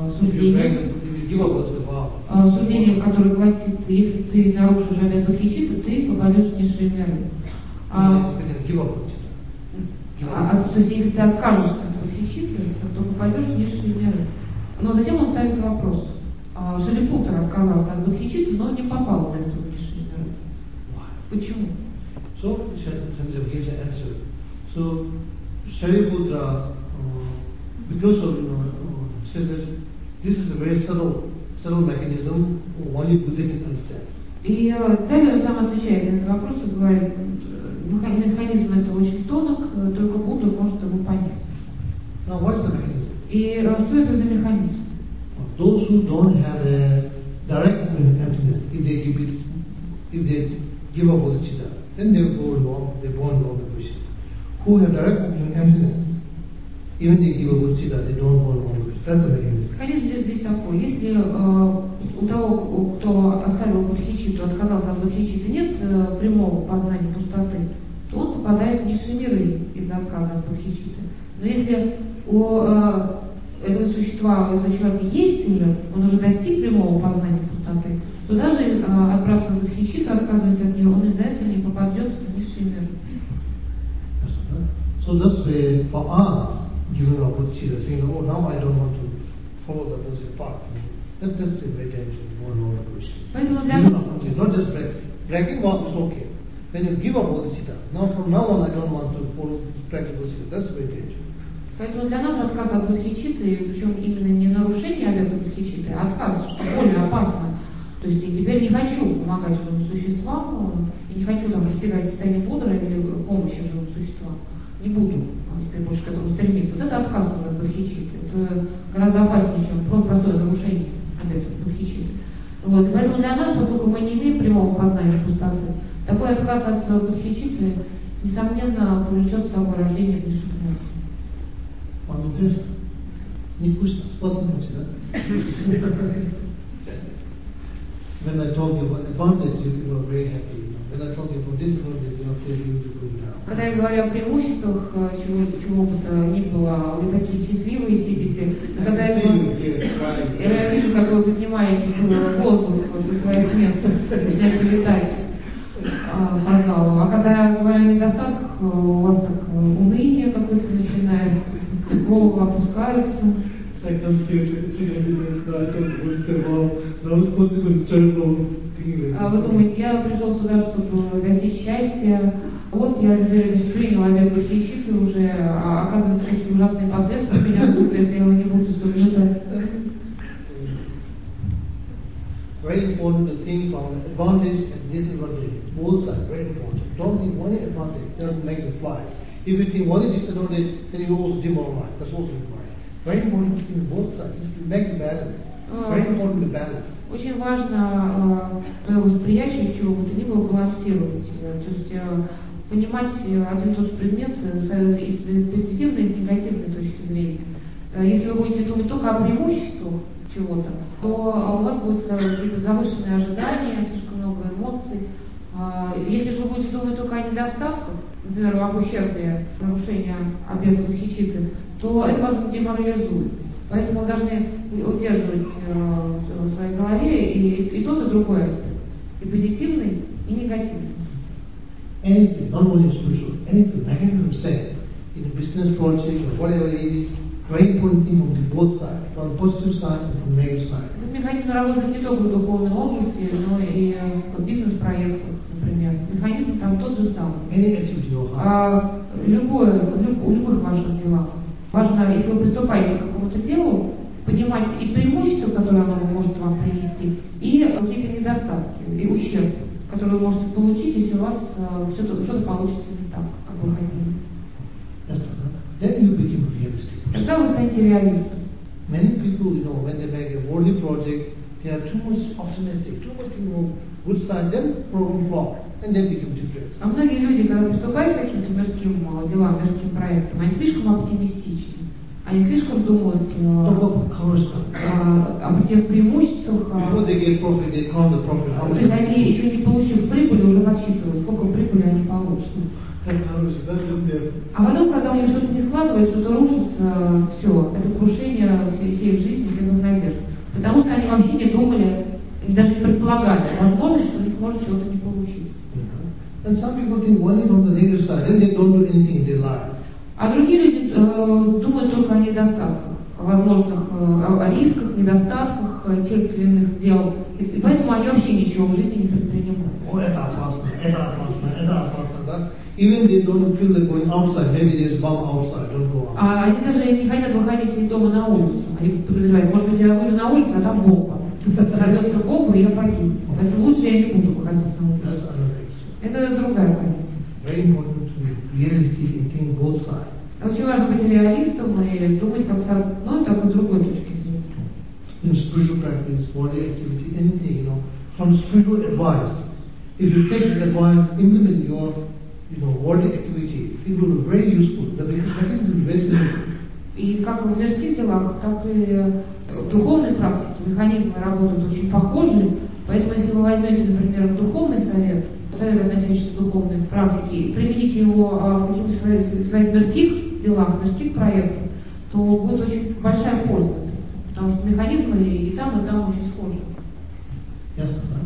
суждение, которое гласит, если ты нарушишь обет бодхичитты, ты попадешь в низшие миры. То есть, если ты откажешься от бодхичитты, то попадешь в низшие миры. Но затем он ставит вопрос. Шарипутра отказался от бодхичитты, но не попал за это в низшие миры. Почему? So, Sanjay gives an answer. So, Shariputra, because of, says that this is a very subtle mechanism, only Buddha can understand. И далее он сам отвечает на этот вопрос и говорит, механизм это очень тонок, только Будда может его понять. Now, what's the mechanism? И что это за механизм? Those who don't have a direct emptiness, if they give up bodhicitta, then they born wrong impression. Who have direct emptiness, even they give a bodhicitta, they don't born wrong impression. That's the mechanism. Механизм здесь такой. Если у того, кто оставил бодхичитту, отказался от бодхичитты, нет прямого познания пустоты, то он попадает в низшие миры из-за отказа от бодхичитты. Но если у этого существа, у этого человека есть уже, он уже достиг прямого познания пустоты, то даже отбрасывая бодхичитту, отказываясь от нее, он из-за этого не попадет в низшие миры. So that's why for us, giving up bodhicitta, saying, oh, now I don't want to follow the opposite path. That's a very dangerous, more and more approach. Not just breaking off is okay. When you give up bodhicitta, now from now on I don't want to follow practice bodhicitta. That's very dangerous. Поэтому для нас отказ от бодхичитты, причем именно не нарушение обета бодхичитты, а отказ, что более опасно. То есть я теперь не хочу помогать живым существам, и не хочу там достигать состояния Будды или помощи живым существам. Не буду теперь больше к этому стремиться. Вот это отказ от бодхичитты. Это гораздо опаснее, чем простое нарушение обета бодхичитты. Вот. Поэтому для нас, поскольку мы не имеем прямого познания пустоты, такой отказ от бодхичитты, несомненно, повлечет с собой рождение низших миров. Вам интересно? Не вкусно? Спотнете, да? When I told you about advantage, you were very happy. When I told you about disadvantage, you were feeling good now. Когда я говорю о преимуществах чего бы то ни было, вы такие счастливые сидите. Когда я вижу, как вы поднимаете воздух со своих мест, начинаете летать по залу. А когда я говорю о недостатках, у вас так уныние какое-то начинается, головы опускаются. Вы думаете, я пришел сюда, чтобы достичь счастья. Вот я теперь принял обет бодхичитты уже, а оказывается, какие ужасные последствия меня будут, если я его не буду соблюдать. Very important to think on the advantage and disadvantage. Both sides, very important. Don't think one advantage doesn't make you fly. If you think one is disadvantage, then you also demoralize. That's also required. Very important to think both sides. Just make the balance. Very important to balance. Очень важно твое восприятие, чего бы то ни было, балансировать. То есть понимать один и тот же предмет с позитивной и с негативной точки зрения. Если вы будете думать только о преимуществах чего-то, то у вас будут какие-то завышенные ожидания, слишком много эмоций. Если же вы будете думать только о недостатках, например, об ущербе, нарушении обета восхичиты, то это вас деморализует. Поэтому вы должны удерживать в своей голове и тот, и другой аспект. И позитивный, и негативный. Anything, not only spiritual, anything, mechanism said, in a business project or whatever it is, very important thing from the both sides, from the positive side and from the negative side. Этот механизм работает не только в духовной области, но и в бизнес-проектах, например. Механизм там тот же самый. Any activity you have. В любых ваших делах. Важно, если вы приступаете к какому-то делу, понимать и преимущества, которые оно может вам принести, и какие-то недостатки, и ущерб, который вы можете получить, если у вас что-то получится не так, как вы хотели. Then you become realistic. Тогда вы станете реалистом. Many people, when they make a worldly project, they are too much optimistic, too much, good side, then program flop, and then become depressed. А многие люди, когда приступают к каким-то мирским делам, мирским проектам, они слишком оптимистичны. Они слишком думают об тех преимуществах. Before they get profit, they count the profit. То есть они еще не получив прибыли, уже подсчитывают, сколько прибыли они получат. А потом, когда у них что-то не складывается, что-то рушится, все, это крушение всей их жизни, всех их надежд. Потому что они вообще не думали, даже не предполагали возможность, что у них может чего-то не получиться. And some people think only from the negative side, then they don't do anything in their life. А другие люди думают только о недостатках, о возможных о рисках, недостатках тех или иных дел. И поэтому они вообще ничего в жизни не предпринимают. Это опасно, да? Even they don't feel like going outside, maybe there's bomb outside, don't go out. А они даже не хотят выходить из дома на улицу. Они подозревают, может быть, я выйду на улицу, а там бомба. Взорвется бомба, и я погибну. Поэтому лучше я не буду выходить на улицу. Это другая позиция. Very important to be realistic and think both sides. Очень важно быть реалистом и думать как с одной, так и с другой точки зрения. In spiritual practice, body activity, anything, from spiritual advice, if you take this advice, implement your, body activity, it will be very useful. The mechanism is very simple. И как в мирских делах, так и в духовной практике механизмы работают очень похожи. Поэтому если вы возьмете, например, духовный совет, относящийся к духовной практике, и примените его в каких-то своих мирских делах, мирских проектах, то будет очень большая польза. Потому что механизмы и там очень схожи. Ясно, да?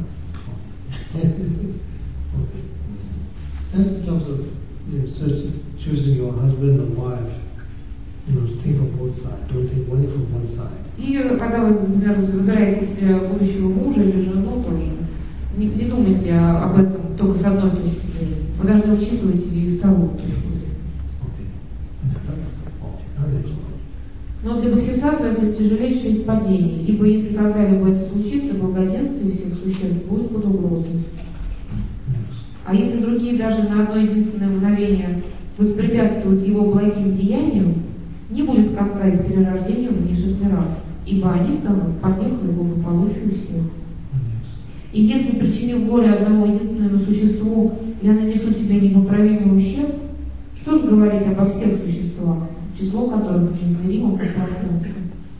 Then in terms of choosing your husband or wife, think of both sides. Don't think only from one side. И когда вы, например, выбираете себе будущего мужа или жену, тоже не думайте об этом только с одной точки зрения. Вы должны учитывать и вторую точку зрения. Но для бодхисаттвы это тяжелейшее из падений, ибо если когда-либо это случится, благоденствие всех существ будет под угрозой. А если другие даже на одно единственное мгновение воспрепятствуют его благим деяниям, не будет конца их перерождения в низших мирах, ибо они станут помехой благополучию всех. И если, причинив боль одному единственному существу, я нанесу тебе непоправимый ущерб, что же говорить обо всех существах, число которых неизмеримо по пространству?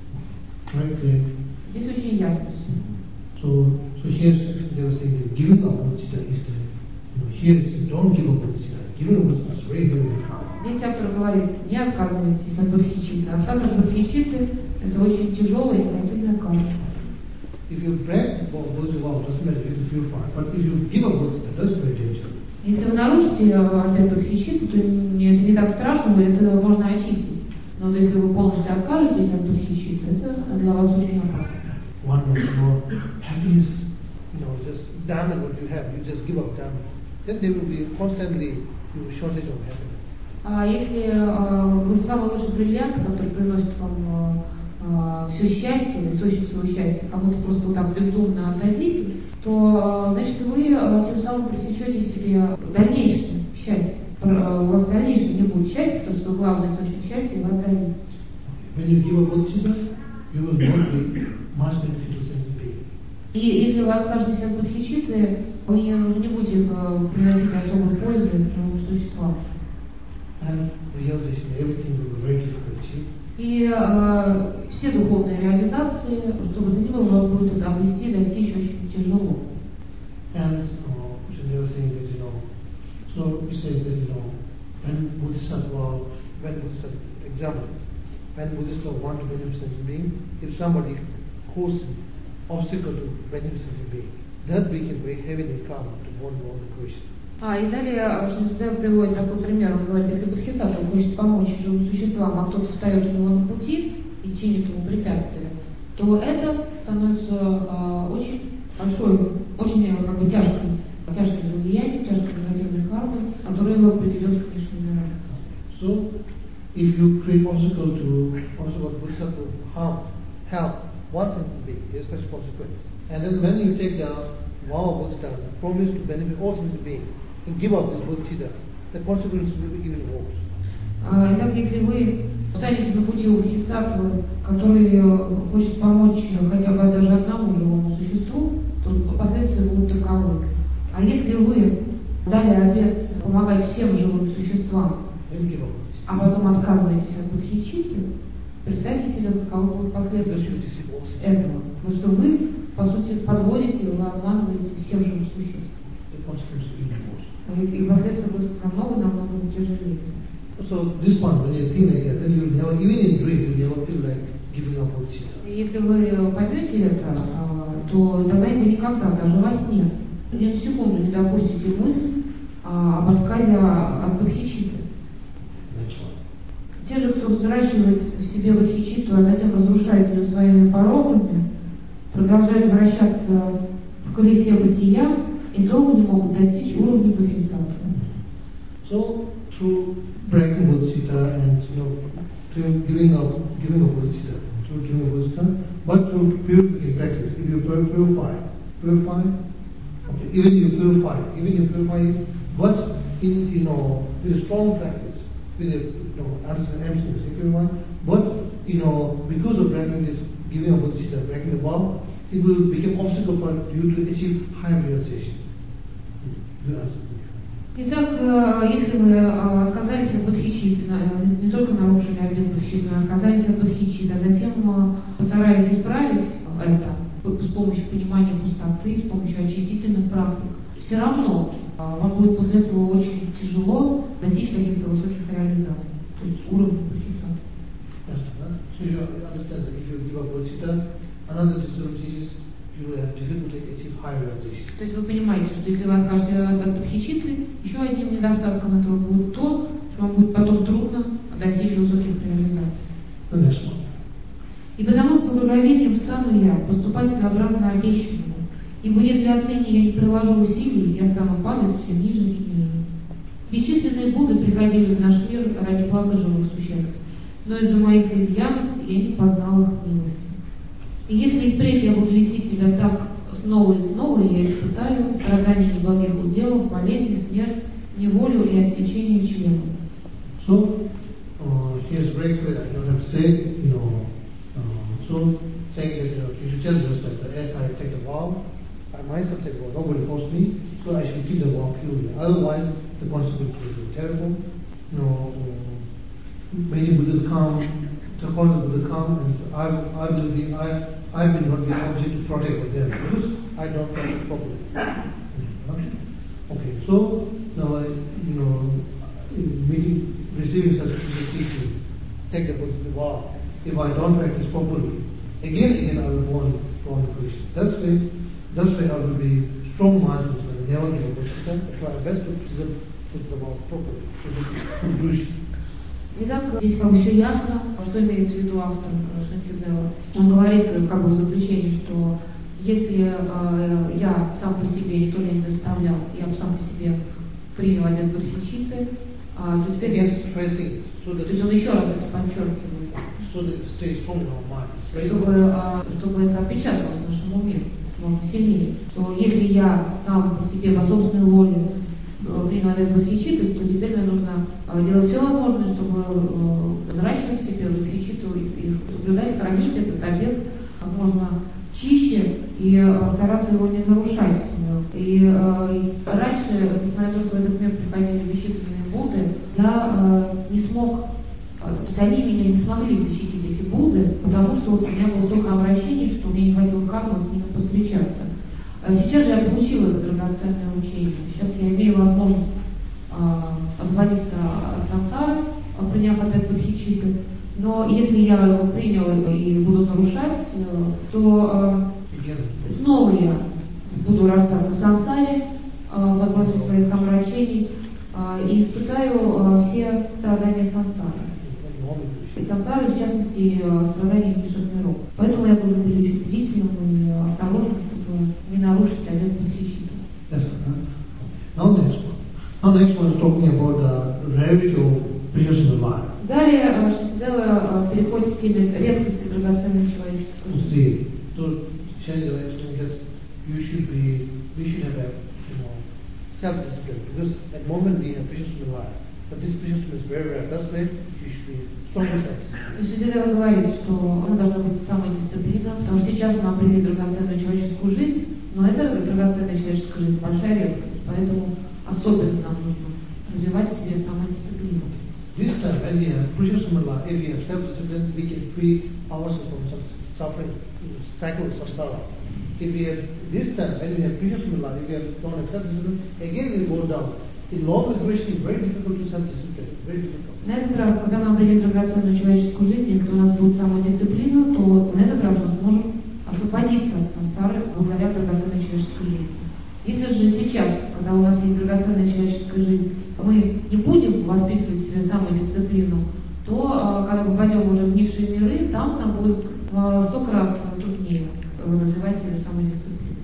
Здесь очень ясно все. So here they were saying that giving up bodhicitta is the, here is don't give up bodhicitta. Giving up bodhicitta is very, very hard. Здесь автор говорит, не отказывайтесь от бодхичитты. Отказ от бодхичитты – это очень тяжелая и негативная карма. If you break bodhicitta, doesn't matter, you feel fine. But if you give up bodhicitta, that's very dangerous. Если вы нарушите обет бодхичитты, то это не так страшно, это можно очистить. Но если вы полностью откажетесь от бодхичитты, это для вас очень опасно. One more happiness, just damn it what you have, you just give up, damn it. Then there will be constantly shortage of happiness. А если самый лучший бриллиант, который приносит вам все счастье, источник своего счастья, кому-то просто вот так бездумно отдадите, то значит вы тем самым пресечете себе дальнейшее счастье. У вас дальнейшее не будет счастья, потому что главный источник счастья вы отдадите. When you give up bodhicitta, you will not be much benefit to sense being. И если вы откажетесь от бодхичитты, вы не будете приносить особой пользы живым существам. And realization, everything will be very difficult to achieve. И все духовные реализации, что бы то ни было, вам будет обрести, достичь очень тяжело. And they were saying that, so he says that, when Bodhisattva, example, when Bodhisattva want to benefit sentient being, if somebody causes obstacle to benefit sentient being, that became very heavy in karma to born all the Krishna. И далее Шинсудев приводит такой пример. Он говорит, если Бодхисаттва хочет помочь живым существам, а кто-то встает у него на пути и чинит ему препятствия, то это становится очень большой, очень тяжким злодеянием, тяжкой негативной кармой, которая его приведет к низшим мирам. So, if you create obstacle to Bodhisattva help one sentient being, there is such consequence. And then when you take the vow of Bodhisattva, promise to benefit all sentient beings, and give up this Bodhisattva, the consequences will be even worse. Итак, если вы встанете на пути у Бодхисаттвы, который хочет помочь хотя бы даже одному живому существу, то последствия будут таковы. А если вы дали обет помогать всем живым существам, а потом отказываетесь от бодхичитты, представьте себе, каковы будут последствия этого. Потому что вы, по сути, подводите, вы обманываете всех живых существ. И последствия будут намного тяжелее. So this one, when you think like that, then you never, even in dream, you never feel like giving up Bodhisattva. Если вы поймете это, то тогда вы никогда, даже во сне, ни на секунду не допустите мысль об отказе от бодхичитты. Те же, кто взращивает в себе бодхичитту, а затем разрушает ее своими пороками, продолжают вращаться в колесе бытия и долго не могут достичь уровня бодхисаттвы. So through breaking Bodhisattva and through giving up Bodhisattva, but through purification practice, if you purify, okay, even you purify, but in with a strong practice, with a understanding abstinence, if you want, but because of breaking this, giving up Bodhisattva, breaking the vow, it will become obstacle for you to achieve higher realization. You understand? Итак, если вы отказались от бодхичитты, не только нарушили обет бодхичитты, но отказались от бодхичитты, а затем постарались исправить это с помощью понимания пустоты, с помощью очистительных практик, все равно вам будет после этого очень тяжело достичь каких-то высоких реализаций, то есть уровня бодхисаттвы. So you understand that if you give up bodhisattva, another disturbance is you will have difficulty to achieve high realization. То есть вы понимаете, что если вы откажетесь от бодхичитты, еще одним недостатком этого будет то, что вам будет потом трудно достичь высоких реализаций. И потому с благоговением стану я поступать сообразно обещанному, ибо если отныне я не приложу усилий, я стану падать все ниже и ниже. Бесчисленные Будды приходили в наш мир ради блага живых существ, но из-за моих изъянов я не познал их милости. И если и впредь я буду вести себя так снова и снова, я испытаю страдания неблагих уделов, болезни, смерть, неволю и отсечение членов. So, he is very clear, have said, so saying that you should tell yourself that as I take the vow, I myself take the vow, nobody forced me, so I should keep the vow purely. Otherwise, the consequences will be terrible. Many Buddhas come, Thakur Buddha come, and I will not be object to protect them because I don't practice properly. Okay, so now receiving such teaching, take the vow. If I don't practice properly, again I will go on Krishna. That's why I will be strong mindfulness and never give up. I try my best to put the vow properly. So this is conclusion. Итак, здесь все ясно, что имеется в виду автор Шантидева. Он говорит в заключении, что если я сам по себе никто меня не заставлял, я сам по себе принял обет бодхичитты, то теперь я... То есть он еще раз это подчеркивает. Чтобы это отпечаталось в нашем уме, можно сильнее. Что если я сам по себе по собственной воле принял обет бодхичитты, то теперь мне нужно делать все возможное, чтобы взращивать в себе бодхичитту и соблюдать, хранить этот обет как можно чище и стараться его не нарушать. И раньше, несмотря на то, что в этот мир приходили бесчисленные Будды, я не смог есть они меня не смогли защитить, эти Будды, потому что вот у меня было столько обращений, что мне не хватило кармы с ними повстречаться. Сейчас же я получила это драгоценное учение. Сейчас я имею возможность освободиться от сансары, приняв опять бодхичитты. Но если я его принял и буду нарушать, то снова я буду рождаться в сансаре, подвластью своих омрачений, и испытаю все страдания сансары. И сансары, в частности, страдания низших миров. Поэтому я должен быть очень бдительным и осторожным, чтобы не нарушить обет бодхичитты. Yes, now next one is talking about the rarity of precious milan. Далее Шантидева переходит к теме редкости драгоценной человеческой жизни. So Shantideva explains that we should have a self-discipline, because at the moment we have precious milan, but this precious milan is very rare. That's why you should be strong self-discipline. Шантидева говорит, что она должна быть самодисциплина, потому что сейчас мы обрели драгоценную человеческую жизнь, но эта драгоценная человеческая жизнь большая редкость, поэтому особенно нам нужно развивать в себе самодисциплину. This time, when we have precious milan, if we have self-discipline, we can free ourselves from some suffering, cycle of samsara. If we have this time, when we have precious milan, if we have don't have self-discipline, again we go down. In law of liberation, it's very difficult to self-discipline. Very difficult. На этот раз, когда мы обрели драгоценную человеческую жизнь, если у нас будет самодисциплина, то на этот раз мы сможем освободиться от сансары благодаря драгоценной человеческой жизни. Если же сейчас, когда у нас есть драгоценная человеческая жизнь, мы не будем воспитывать в себе самодисциплину, то когда мы пойдем уже в низшие миры, там нам будет в 100 крат труднее развивать в себе самодисциплину.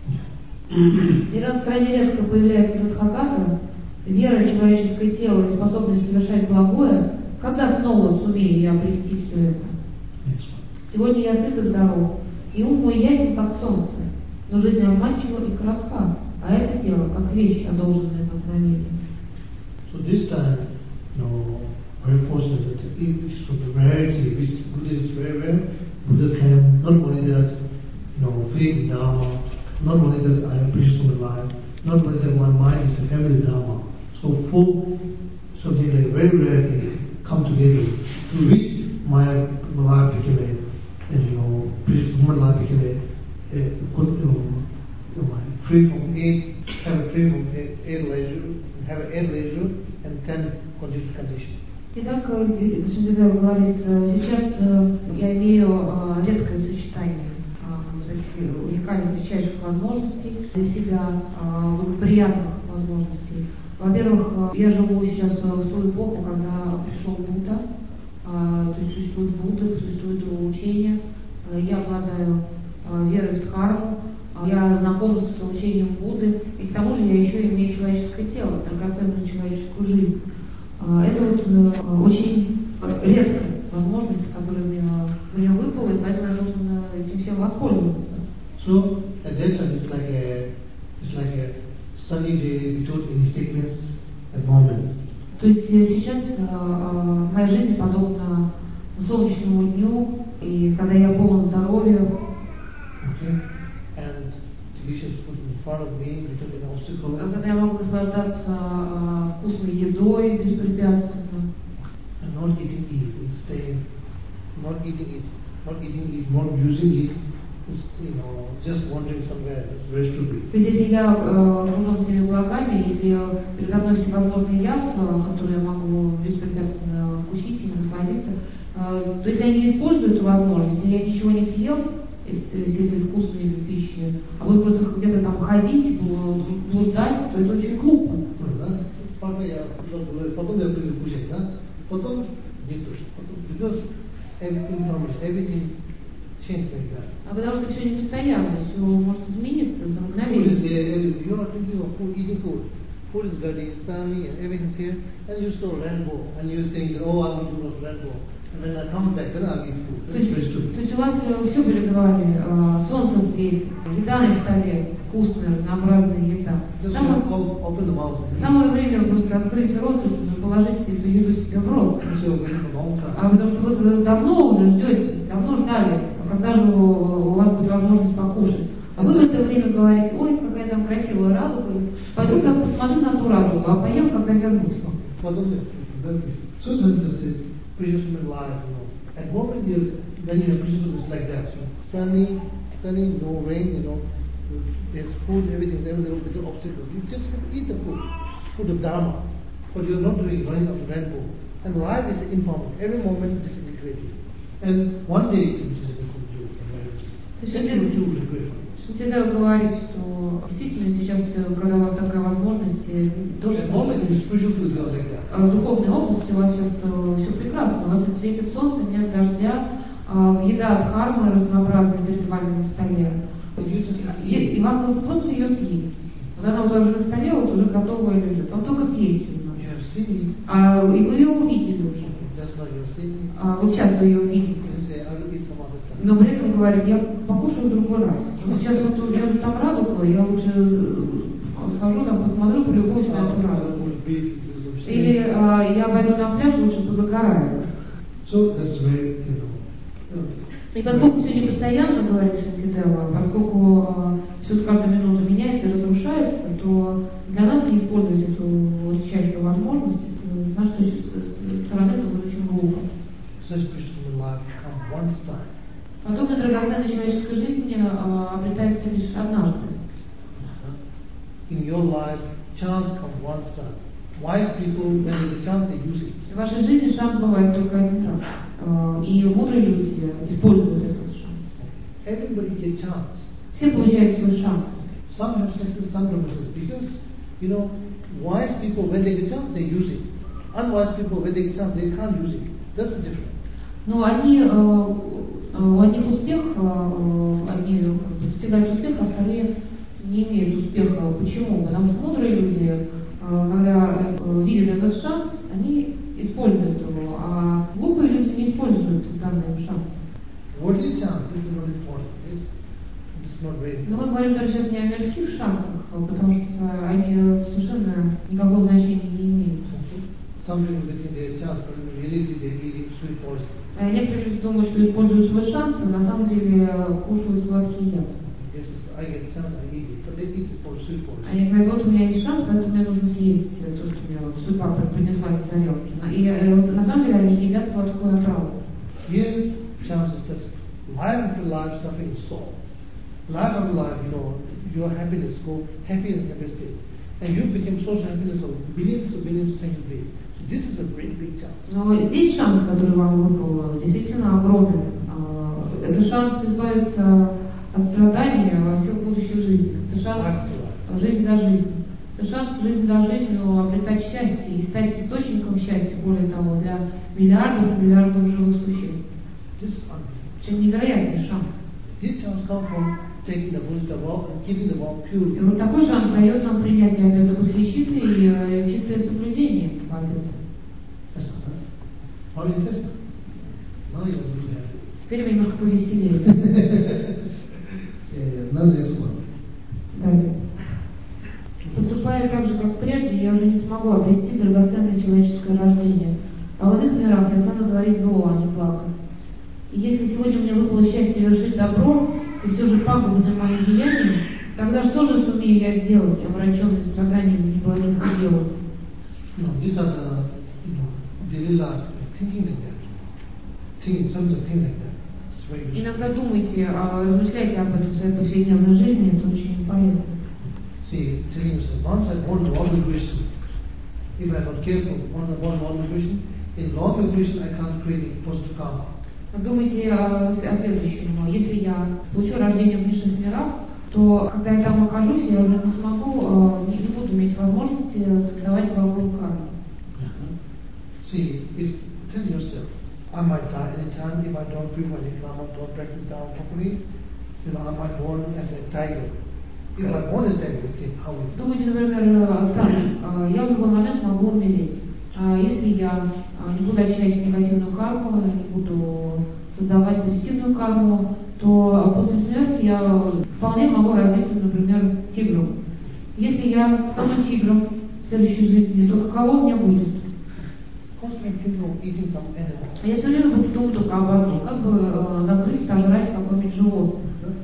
И раз крайне редко появляется Тадхагата, вера в человеческое тело и способность совершать благое, когда снова сумею я обрести все это? Сегодня я сыт и здоров, и ум мой ясен, как солнце, но жизнь обманчива и коротка, а это тело, как вещь, одолженная на мгновение. So this time, very fortunate that each of the rarity, which Buddha is very rare, Buddha can not only that, fake Dharma, not only that I am precious of life, not only that my mind is a family Dharma. So four, something like very rare thing come together to reach my life became precious of life became free from eight, have a free from eight leisure, have an eight leisure and 10 condition. Итак, Шантидева говорит, сейчас я имею редкое сочетание уникальных, редчайших возможностей для себя, благоприятных возможностей. Во-первых, я живу сейчас в ту эпоху, когда пришел Будда, то есть существует Будда, существует его учение, я обладаю верой в Дхарму, я знаком с учением Будды, и к тому же я еще имею человеческое тело, драгоценную человеческую жизнь. Это вот очень редкая возможность, которая мне выпала, и поэтому я должен этим всем воспользоваться. So at that time it's like a sunny day without any sickness at the moment. То есть сейчас моя жизнь подобна солнечному дню, и когда я полон здоровья. Okay. And delicious food in front of me without any obstacle. Когда я могу наслаждаться вкусной едой беспрепятственно. And not eating it, instead, not eating it, not using it, just wandering somewhere, it's very stupid. То есть если я окружен всеми благами, если передо мной всевозможные яства, которые я могу беспрепятственно вкусить и насладиться, то если я не использую эту возможность, если я ничего не съел из этой вкусной пищи, а буду просто где-то там ходить, блуждать, то это очень глупо. Потом я буду кушать, да? Потом не то, because everything changed like that. А потому что все не постоянно, все может измениться за мгновение. You are thinking of food, eating food. Food is ready, sunny, and everything's here, and you saw rainbow, and you think, oh, I want to go to rainbow. And when I come back, then I'll eat food. That's very stupid. То есть у вас все перед вами, солнце светит, еда на столе, вкусная, разнообразная еда. Самое время просто открыть рот и положить эту еду себе в рот. А потому что вы давно уже ждете, давно ждали, когда же у вас будет возможность покушать. А вы в это время говорите, ой, какая там красивая радуга, пойду там посмотрю на ту радугу, а поем, когда вернусь. So Sanita says, precious life, At the moment when you have principles like that, sunny, no rain, there's food, everything, there will be obstacles. You just have to eat the food of Dharma. But you're not doing running up the rainbow. And life is impermanent. Every moment disintegrating. And one day it will disintegrate you. Then you will regret. Всегда говорит, что действительно сейчас, когда у вас такая возможность, тоже в духовной области у вас сейчас все прекрасно, у вас светит солнце, нет дождя, еда дхармы разнообразная перед вами на столе, и вам нужно просто ее съесть. Вот она вот уже на столе, вот уже готовая лежит, вам только съесть ее нужно. И вы ее увидели уже. Вот сейчас вы ее увидите. Но при этом говорит, я покушаю в другой раз. Вот сейчас вот я там радугу, я лучше схожу там, посмотрю, полюбуюсь на эту радугу. Или я пойду на пляж, лучше позагораю. И поскольку все не постоянно, говорит Шантидева, поскольку все с каждой минутой меняется и разрушается, то для нас не использовать эту редчайшую возможность, это, с нашей стороны, это будет очень глупо. Подобная драгоценная человеческая жизнь обретается лишь однажды. In your life, chance comes once time. Wise people, when they get chance, they use it. В вашей жизни шанс бывает только один раз. И мудрые люди используют этот шанс. Everybody gets chance. Все получают свой шанс. Some have success, some don't have success. Because, wise people, when they get chance, they use it. Unwise people, when they get chance, they can't use it. That's the difference. Но у одних успех, одни достигают успеха, а вторые не имеют успеха. Почему? Потому что мудрые люди, когда видят этот шанс, они используют его, а глупые люди не используют данный шанс. Но мы говорим даже сейчас не о мирских шансах, потому что они совершенно никакого значения не имеют. Некоторые люди думают, что используют свой шанс, но на самом деле кушают сладкий яд. Они говорят, вот у меня есть шанс, поэтому мне нужно съесть то, что мне судьба принесла из тарелки. И на самом деле они едят сладкую отраву. Life after life, suffering is solved. Life after life, your happiness go happy and happy state. And you become social happiness of billions of single day. So this is a great big chance. Но здесь шанс, который вам выпал, действительно огромен. Это шанс избавиться от страдания во всех будущих жизнях. Это шанс жизнь за жизнь. Это шанс жизнь за жизнью обретать счастье и стать источником счастья, более того, для миллиардов и миллиардов живых существ. Это невероятный шанс. This chance comes from taking the wisdom of and keeping the world pure. И вот такой шанс дает нам принятие обета Будхичиты и чистое соблюдение обета. Теперь вы немножко повеселее. Далее. Поступая так же, как прежде, я уже не смогу обрести драгоценное человеческое рождение. А в иных мирах я стану творить зло, а не благо. И если сегодня мне выпало счастье вершить добро, и все же пагубны мои деяния, тогда что же сумею я сделать, омраченный страданиями неблагих делов? These are the daily life, thinking like that. Thinking something like that. Иногда думайте, размышляйте об этом в своей повседневной жизни, это очень полезно. See, telling yourself, once I born to all migration, if I'm not careful, once I born to all migration, in long migration I can't create a positive karma. Думайте о следующем. Если я получу рождение в низших мирах, то когда я там окажусь, я уже не смогу, не буду иметь возможности создавать благую карму. See, tell yourself, I might die anytime if I don't prepare my karma, don't practice Dharma properly. I might born as a tiger. If I born as a tiger, how will it? Думайте, например, так, я в любой момент могу умереть. Если я не буду очищать негативную карму, не буду создавать позитивную карму, то после смерти я вполне могу родиться, например, тигром. Если я стану тигром в следующей жизни, то каково у меня будет? Я все время буду думать только об одном, как бы загрызть, сожрать какое-нибудь животное.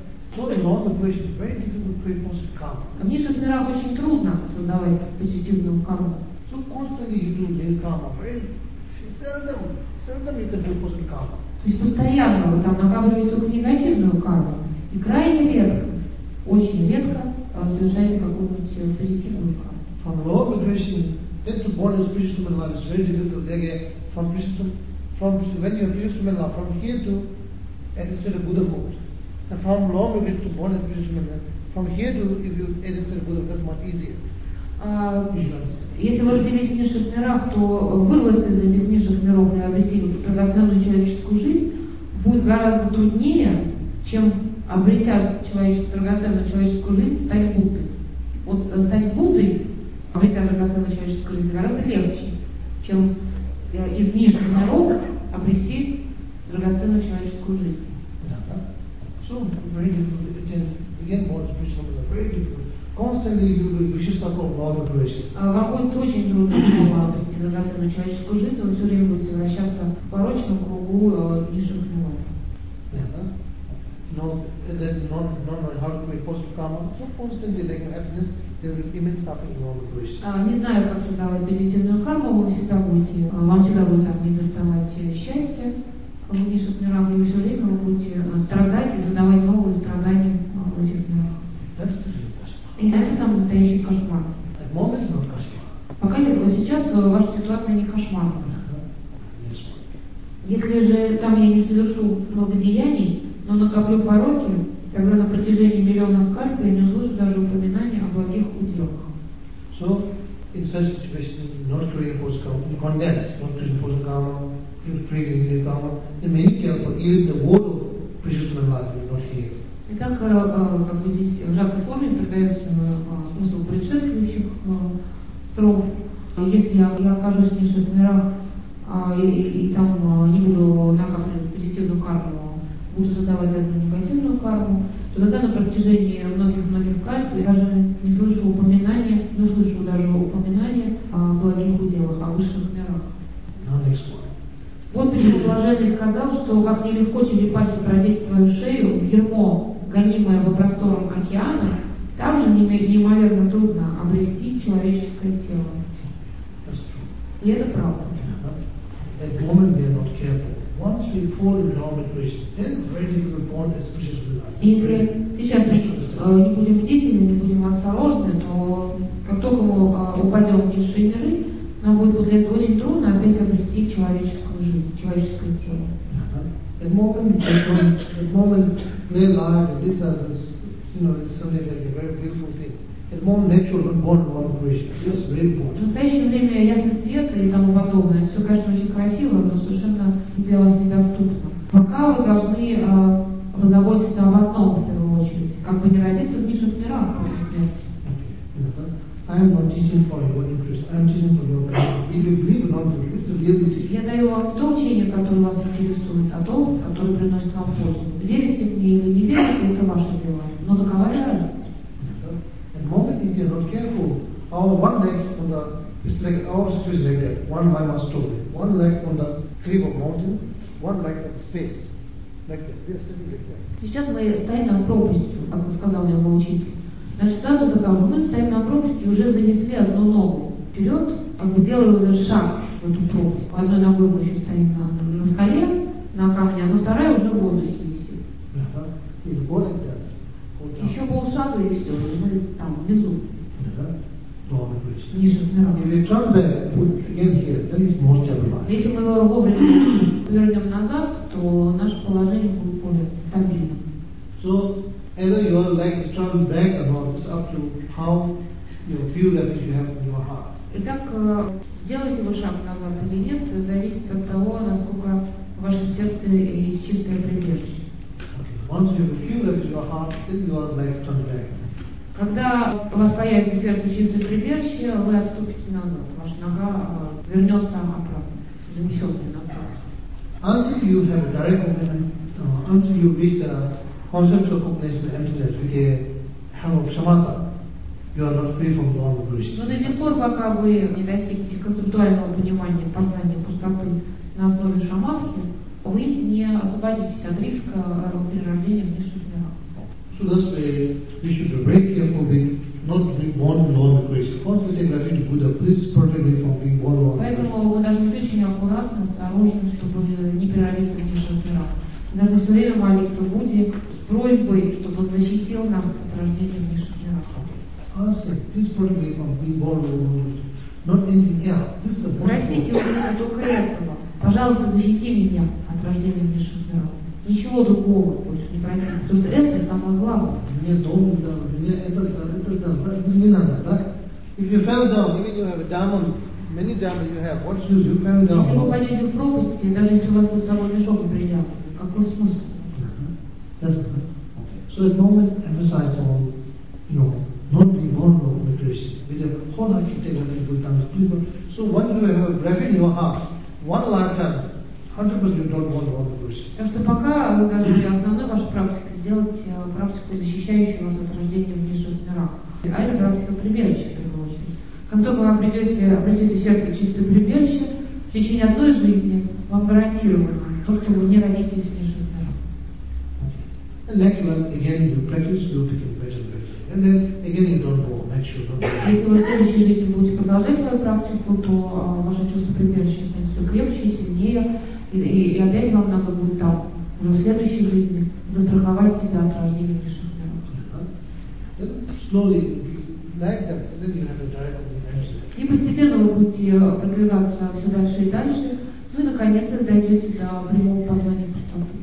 В низших мирах очень трудно создавать позитивную карму. seldom you can do positive karma. То есть постоянно вы там накапливаете только негативную карму, и крайне редко, очень редко совершаете какую-нибудь позитивную карму. From lower vibration, then to born as precious human life is very difficult. Again, from when you are precious human life, from here to, as I said, a Buddha mode. And from lower vibration to born as precious human life, from here to, if you, as I said, Buddha, that's much easier. Если вы родились в низших мирах, то вырваться из этих низших миров и обрести драгоценную человеческую жизнь будет гораздо труднее, чем, обретя драгоценную человеческую жизнь, стать Буддой. Вот стать Буддой, обретя драгоценную человеческую жизнь, гораздо легче, чем из низших миров обрести драгоценную человеческую жизнь. So, very difficult. Again, born as precious human life, very difficult. Constantly you will be stuck on law of vibration. Вам будет очень трудно снова обрести драгоценную человеческую жизнь, вы все время будете вращаться в порочном кругу низших миров. Not knowing how to create positive karma, so constantly lacking happiness, there will be immense suffering in law of vibration. Не знаю, как создавать позитивную карму, вам всегда будет там не доставать счастья в низших мирах, и все время вы будете страдать и создавать новые страдания в этих мирах. И это там настоящий кошмар. Пока сейчас ваша ситуация не кошмар. Если же там я не совершу много деяний, но накоплю пороки, тогда на протяжении миллионов кальп я не услышу даже упоминания о благих уделах. So, in such situation, not creating positive karma, condensed, not creating positive karma, creating negative karma, in many cases, even the word of precious human life will not hear. Итак, как бы здесь в сжатой форме передается смысл предшествующих строф. Если я окажусь в низших мирах и там не буду накапливать позитивную карму, буду создавать одну негативную карму, то тогда на протяжении многих кальп я даже не услышу даже упоминания о благих уделах, о высших мирах. Вот почему Блаженный сказал, что как нелегко черепахе продеть свою шею в ермо, гонимое по просторам океана, так же неимоверно трудно обрести человеческое тело. И это правда. Если сейчас не будем бдительны, не будем осторожны, то как только мы упадем в низшие миры, нам будет после этого очень трудно опять обрести человеческую жизнь, человеческое тело. At the moment, clear light, this it's something like a very beautiful thing. At the moment, natural, unborn law of creation, just very important. В настоящее время ясный свет и тому подобное, это все, конечно, очень красиво, но совершенно для вас недоступно. Пока вы должны позаботиться об одном, в первую очередь, как бы не родиться в низших мирах после смерти. I am not teaching for your interest. I am teaching for your benefit. If you believe or not, it's the reality. Я даю вам не то учение, которое вас интересует, а то, которое приносит вам пользу. Верите мне или не верите, это ваше дело. Но такова реальность. At the moment, if you are not careful, our one leg on the, it's like our situation like that. One Weimar story. One leg on the cliff of mountain, one leg on space. Like that. We are sitting like that. Сейчас мы стоим над пропастью, как сказал мне мой учитель. Значит, ситуация такова, мы стоим на пропасти и уже занесли одну ногу вперед, как бы делая уже шаг в эту пропасть. Одной ногой мы еще стоим на скале, на камне, а вторая уже в воздухе висит. Еще полшага и все, и мы там, внизу. Нижних миров. Если мы вовремя вернем назад, то наше положение будет более стабильным. So, either your leg is turned back or not, it's up to how pure refuge you have in your heart. Итак, сделаете вы шаг назад или нет, зависит от того, насколько в вашем сердце есть чистое прибежище. Once you have pure refuge in your heart, then your leg turns back. Когда у вас появится в сердце чистое прибежище, вы отступите назад, ваша нога вернется обратно, занесенная направо. Until you have a direct commitment, until you reach the conceptual combination of emptiness with a hang of shamatha, you are not free from all vibration. Но до тех пор, пока вы не достигнете концептуального понимания, познания пустоты на основе шаматхи, вы не освободитесь от риска перерождения в низших мирах. So that's why we should be very careful with not being born in all vibration. Once we take refuge in Buddha, please protect me from being born in all vibration. Поэтому вы должны быть очень аккуратны с saying, please protect me from being born revolution, not anything else. This is the most Просите у important. меня только этого. Пожалуйста, защити меня от рождения в низших мирах. Ничего другого больше не просите, потому что это самое главное. Мне дом, да, мне это не надо, да? If you fell down, even you have a diamond, many diamonds you have, what's use? You fell down. Если вы пойдете в пропасть, даже если у вас будет с собой мешок и предел, какой смысл? That's okay. So at the moment, emphasize on, not being born of immigration. With a whole architecture people comes people. So once you have a breath in your heart, one lifetime, 100% you don't want all the Krishna. Так что пока вы должны основной вашей практикой сделать практику, защищающую вас от рождения в низших мирах. А это практика прибежища, в первую очередь. Как только вы обретете в сердце чистое прибежище, в течение одной жизни вам гарантировано то, что вы не родитесь в низших мирах. And next one, again you practice, you become better and better. And then again you don't go, make sure don't go. Если вы в следующей жизни будете продолжать свою практику, то ваше чувство прибежища станет все крепче, сильнее, и опять вам надо будет там, уже в следующей жизни, застраховать себя от рождения в низших мирах. Then slowly, like that, then you have a direct connection. И постепенно вы будете продвигаться все дальше и дальше, ну и наконец дойдете до прямого познания пустоты.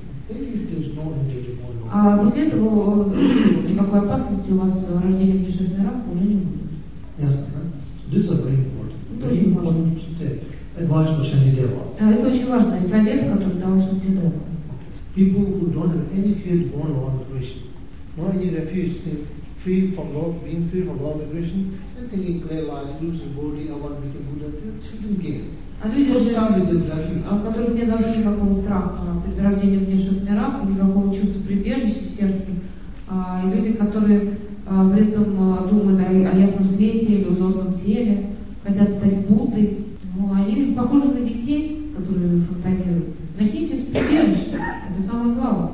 А после этого никакой опасности у вас рождения в низших мирах уже не будет. Yes, this is very important. Это очень важно. Advice for Shantideva. Это очень важный совет, который дал Шантидева. People who don't have any fear to go on law migration, no any refuge, free from law, being free from law migration, and thinking clear life, losing body, I want to become Buddha, that's hidden game. А люди, у которых нет вообще никакого страха перед рождением в низших мирах, никакого чувства прибежища в сердце, и люди, которые при этом думают о ясном свете или узорном теле, хотят стать Буддой, они похожи на детей, которые фантазируют. Начните с прибежища, это самое главное.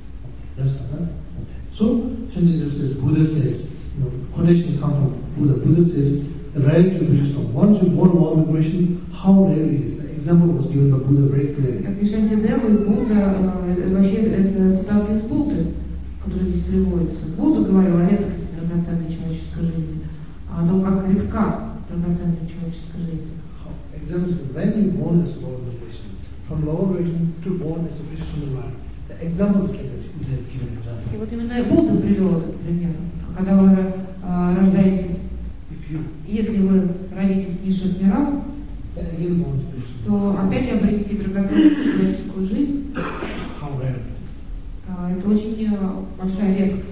So, Shantideva says, Buddha says, quotation comes from Buddha. Buddha says, the rarity of wisdom. Once you born law migration, how rare it is. The example was given by Buddha very clearly. Как и Шантидева, и Будда, вообще это цитаты из Будды, которые здесь приводятся. Будда говорил о редкости драгоценной человеческой жизни, о том, как редка драгоценная человеческая жизнь. Example is when you born as law migration, from law migration to born as a Krishna life. The example is like that. Buddha has given example. И вот именно Будда привел этот пример. Когда вы рождаетесь, если вы родитесь в низших мирах, то опять обретите драгоценную человеческую жизнь. Это очень большая редкость.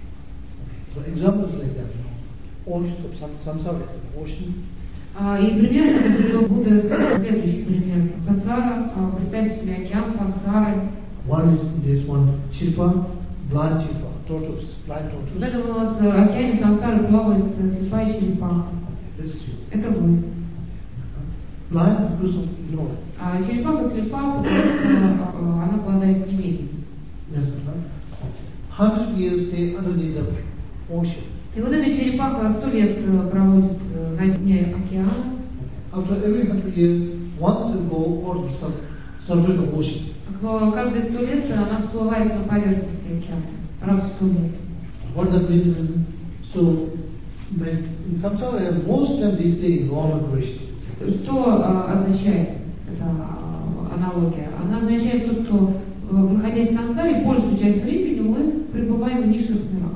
И примерно это привел Будда следующий пример. Сансара, представьте себе океан сансары. One is this one, Chilpa, blind Chilpa, tortoise, blind tortoise. В этом у нас океане сансары плавает слепая черепаха. Это вы. Blind because of ignorance. А черепаха слепа, потому что она обладает неведением. Yes, right? 100 years stay underneath the ocean. И вот эта черепаха 100 лет проводит на дне океана. After every 100 years, once to go on the surface of ocean. Каждые 100 лет она всплывает на поверхности океана. Раз в 100 лет. What that means? So, in samsara, most time they stay in law migration. Что означает эта аналогия? Она означает то, что, находясь в сансаре, большую часть времени мы пребываем в низших мирах.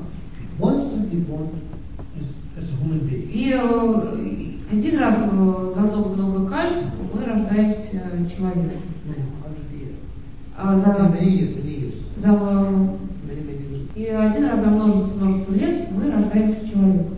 И один раз за много-много кальп мы рождаемся человеком. И один раз за множество лет мы рождаемся человеком.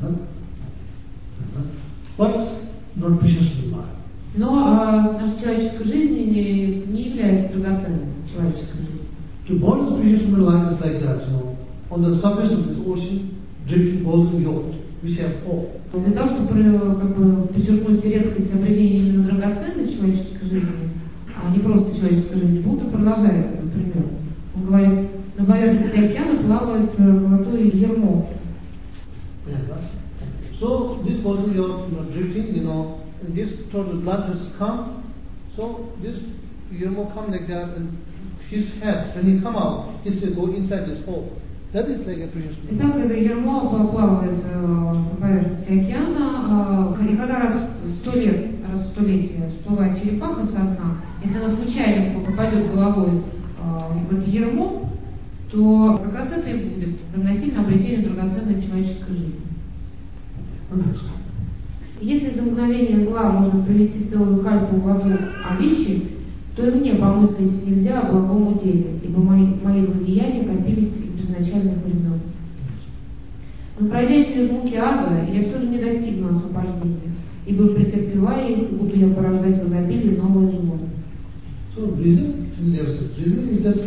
Но наша человеческая жизнь не является драгоценной человеческой жизнью. To born the precious human life is like that, on the surface of this ocean, drifting balls of yacht, which have all. Для того, чтобы подчеркнуть редкость определения именно драгоценной человеческой жизни, а не просто человеческой жизни, Будда продолжает этот пример. Он говорит, на поверхности океана плавает золотое ермо. So this balls of yacht, drifting, and this towards the blood has come. So this yermo come like that, and his head, when he come out, he says, go inside this hole. That is like a precious. Итак, это ермо плавает по поверхности упадет головой в это ярмо, то как раз это и будет равносильно обретению драгоценной человеческой жизни. Если за мгновение зла можно привести целую хальпу в аду Авичи, то и мне помыслить нельзя о благом деле, ибо мои злодеяния копились из безначальных времен. Но пройдя через муки ада, я все же не достигну освобождения, ибо претерпевая их, буду я порождать в изобилии новое зло. So reason is that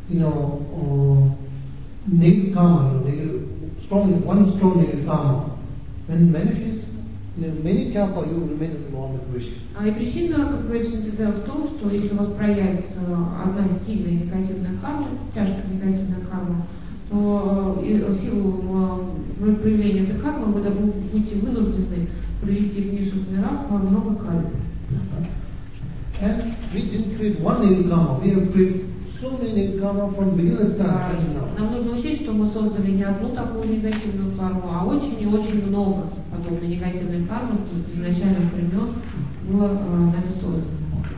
negative karma, one strong negative karma, when manifest many karma, you remain in the law of Krishna. И причина, как говорится, в том, что если у вас проявится одна стильная негативная карма, тяжкая негативная карма, то в силу проявления этой кармы вы будете вынуждены провести в низших мирах много кальп. And we didn't create one negative karma, we have created so many negative karma from beginner's time until now. Нам нужно учесть, что мы создали не одну такую негативную карму, а очень и очень много подобной негативной кармы с изначальных времен было нами создано.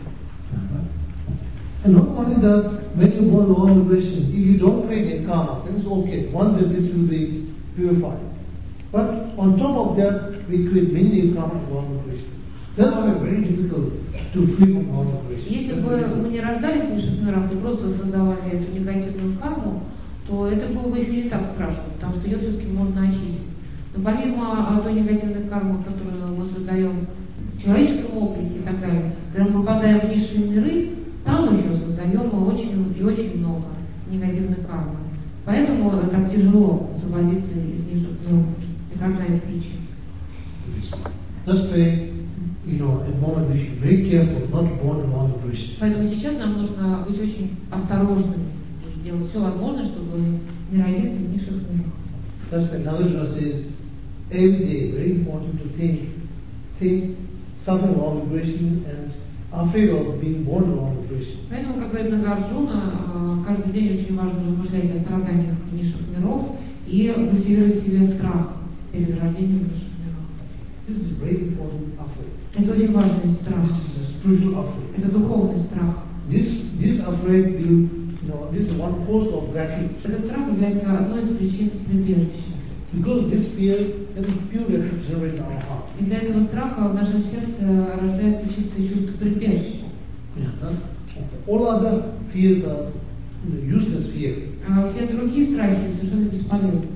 And not only that, when you born law of vibration, if you don't create a karma, then it's okay. One day this will be purified. But on top of that, we create many karma in law of vibration. That's why it's very difficult to free from law of vibration. Если бы мы не рождались в низших мирах и просто создавали эту негативную карму, то это было бы еще не так страшно, потому что ее все-таки можно очистить. Но помимо той негативной кармы, которую мы создаем в человеческом облике и так далее, когда мы попадаем в низшие миры, там еще создаем мы очень и очень много негативной кармы. Поэтому так тяжело освободиться из низших миров. Это одна из причин. That's why, at the moment we should be very careful not to born in law of vibration. Поэтому сейчас нам нужно быть очень осторожными и сделать все возможное, чтобы не родиться в низших мирах. That's why Nagarjuna says, every day, very important to think, suffering law of vibration and afraid of being born in law of vibration. Поэтому, как говорит Нагарджуна, каждый день очень важно размышлять о страданиях низших миров и культивировать в себе страх перед рождением в низших мирах. This is very important afraid. Это очень важный страх. This is a spiritual afraid. Это духовный страх. This afraid will, this is one cause of gratitude. Этот страх является одной из причин прибежища. Because this fear, there is pure gratitude generated in our heart. Из-за этого страха в нашем сердце рождается чистое чувство прибежища. All other fears are useless fear. А все другие страхи совершенно бесполезны.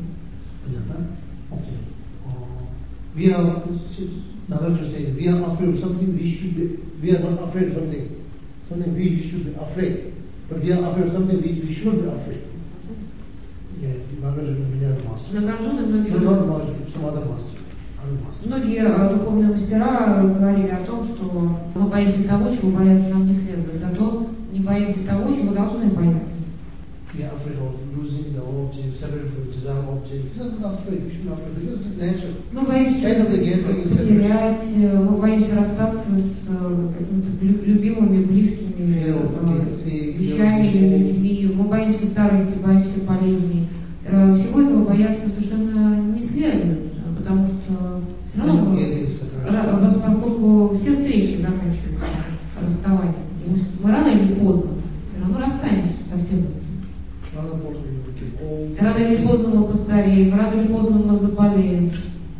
We are, Nagarjuna says, we are afraid of something, we are not afraid of something we should be afraid. But we are afraid of something we should be afraid. Nagarjuna, Нагарджуна многие духовные мастера говорили о том, что мы боимся того, чего бояться нам не следует, зато не боимся того, чего должны бояться. We are afraid of losing the object, separated from the desire object. We are not afraid, we should not afraid, because it's natural. Мы боимся потерять, мы боимся расстаться с какими-то любимыми, близкими вещами или людьми, мы боимся старости, боимся болезней. Всего этого бояться совершенно не следует, потому что все равно, поскольку все встречи заканчиваются расставанием, мы рано или поздно все равно расстанемся со всем этим. Рано или поздно мы постареем, рано или поздно мы заболеем.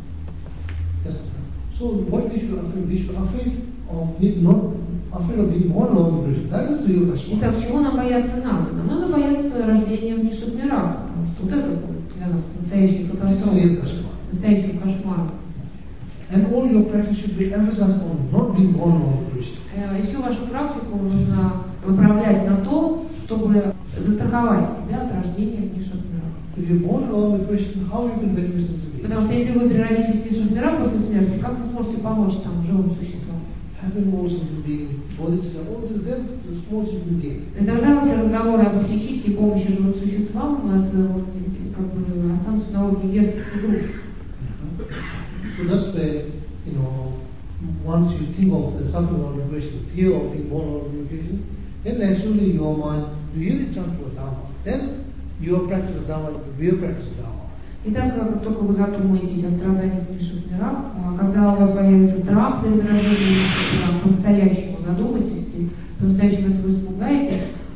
So what we should afraid of being born of vibration. That is real Kashmir. Итак, чего нам бояться надо? Нам надо бояться рождения в низших мирах, потому что вот это будет для нас настоящий катастрофа, настоящий кошмар. And all your practice should be emphasized on not being born of vibration. И всю вашу практику нужно направлять на то, чтобы застраховать себя от рождения в низших мирах. If you're born of vibration, how you can benefit from the Потому что если вы природитесь в низших мирах после смерти, как вы сможете помочь там живым существам? Having more something being, bodhicitta, all this, there's the small something being. И тогда все разговоры об психите и помощи живым существам, это вот, как бы останутся на уровне детских игрушек. So that's why, once you think of the suffering of vibration, fear of being born of vibration, then naturally your mind really turns to a Dharma. Then your practice of Dharma is the real practice of Dharma. Итак, как только вы задумаетесь о страданиях в низших мирах, когда у вас появится страх перед рождением в низших мирах, по-настоящему задумайтесь и по-настоящему этого испугаетесь,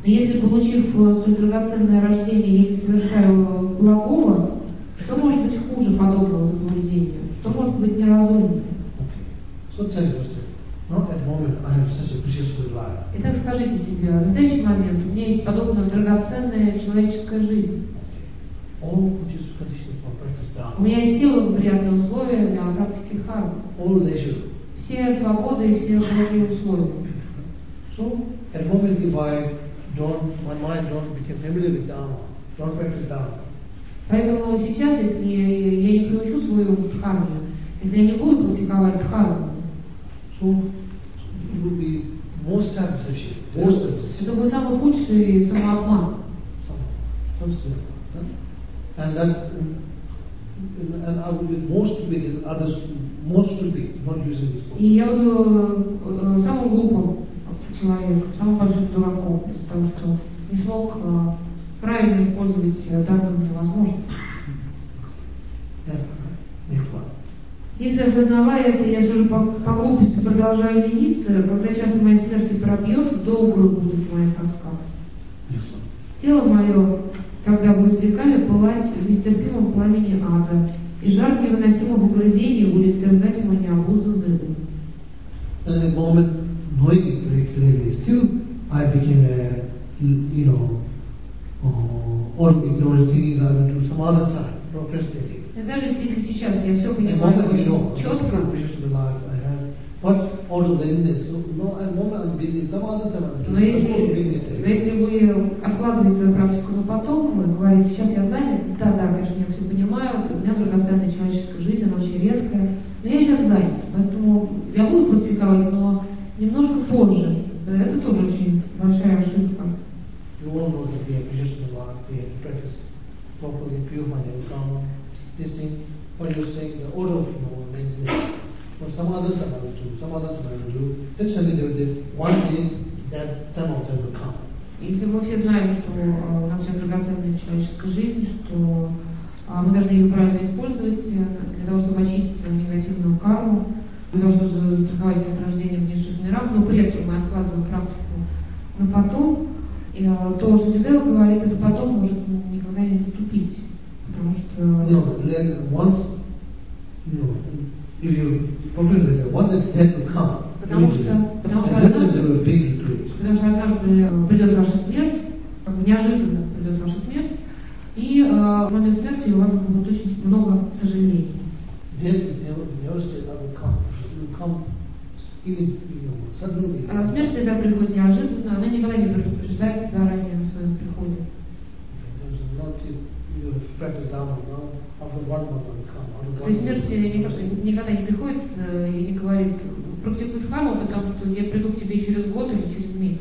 Если, получив столь драгоценное рождение, я не совершаю благого, что может быть хуже подобного заблуждения? Что может быть неразумнее? Okay. So tell yourself, not at the moment I have such a precious good life. Итак, скажите себе, в настоящий момент у меня есть подобная драгоценная человеческая жизнь. All conditions for practice У dharma. меня есть все благоприятные условия для практики дхармы. All leisure. Все свободы и все благие условия. So at the moment if my mind don't become familiar with dharma, don't practice dharma. Поэтому сейчас, если я не приучу свой ум к дхарме, если я не буду практиковать дхарму, So it will be more self-deception, more self-deception. это будет самый худший самообман. Some still, and I will be more stupid than others, more stupid, not using this book. И я буду самым глупым человеком, самым большим дураком из-за того, что не смог правильно использовать данную мне возможность. Yes, next one. Если осознавая это, я все же по глупости продолжаю лениться, когда час моей смерти пробьет, долгую будет моя тоска. Next one. Тело мое тогда будет веками пылать в нестерпимом пламени ада, и жар невыносимого угрызения будет терзать мой необузданный ум. And at the moment, knowing it very clearly, still I became or ignorant, thinking I will do some other time, procrastinating. И даже если сейчас я все At the понимаю moment, очень четко, precious in life I have, but all the laziness. No, at the moment I'm busy. Some other time I'm но doing. I'm big если mistake. вы откладываете свою практику на потом, вы говорите, сейчас я занят, да, конечно, я все понимаю, у меня драгоценная человеческая жизнь, она очень редкая, но я сейчас занят, поэтому я буду практиковать, но немножко позже. Это тоже очень большая ошибка. You all know that we have precious in life. We have to practice properly, purify and karma. This thing, what you're saying, the order of laziness. Or some other time I will do, some other time I will do. Then suddenly there will be one day that time of time will come. Если мы все знаем, что у нас сейчас драгоценная человеческая жизнь, что мы должны ее правильно использовать для того, чтобы очистить свою негативную карму, для того, чтобы застраховать себя от рождения в низших мирах, но при этом мы откладываем практику на потом, то, что Дидева говорит, это потом может никогда не наступить. Потому что... If you forget that, one that death will come. Потому что однажды придет ваша смерть, как бы неожиданно придет ваша смерть, и в момент смерти у вас будет очень много сожалений. Смерть всегда приходит неожиданно, она никогда не предупреждает заранее о своем приходе. То есть смерть никогда не приходит и не говорит, практикуй дхарму, потому что я приду к тебе через год или через месяц.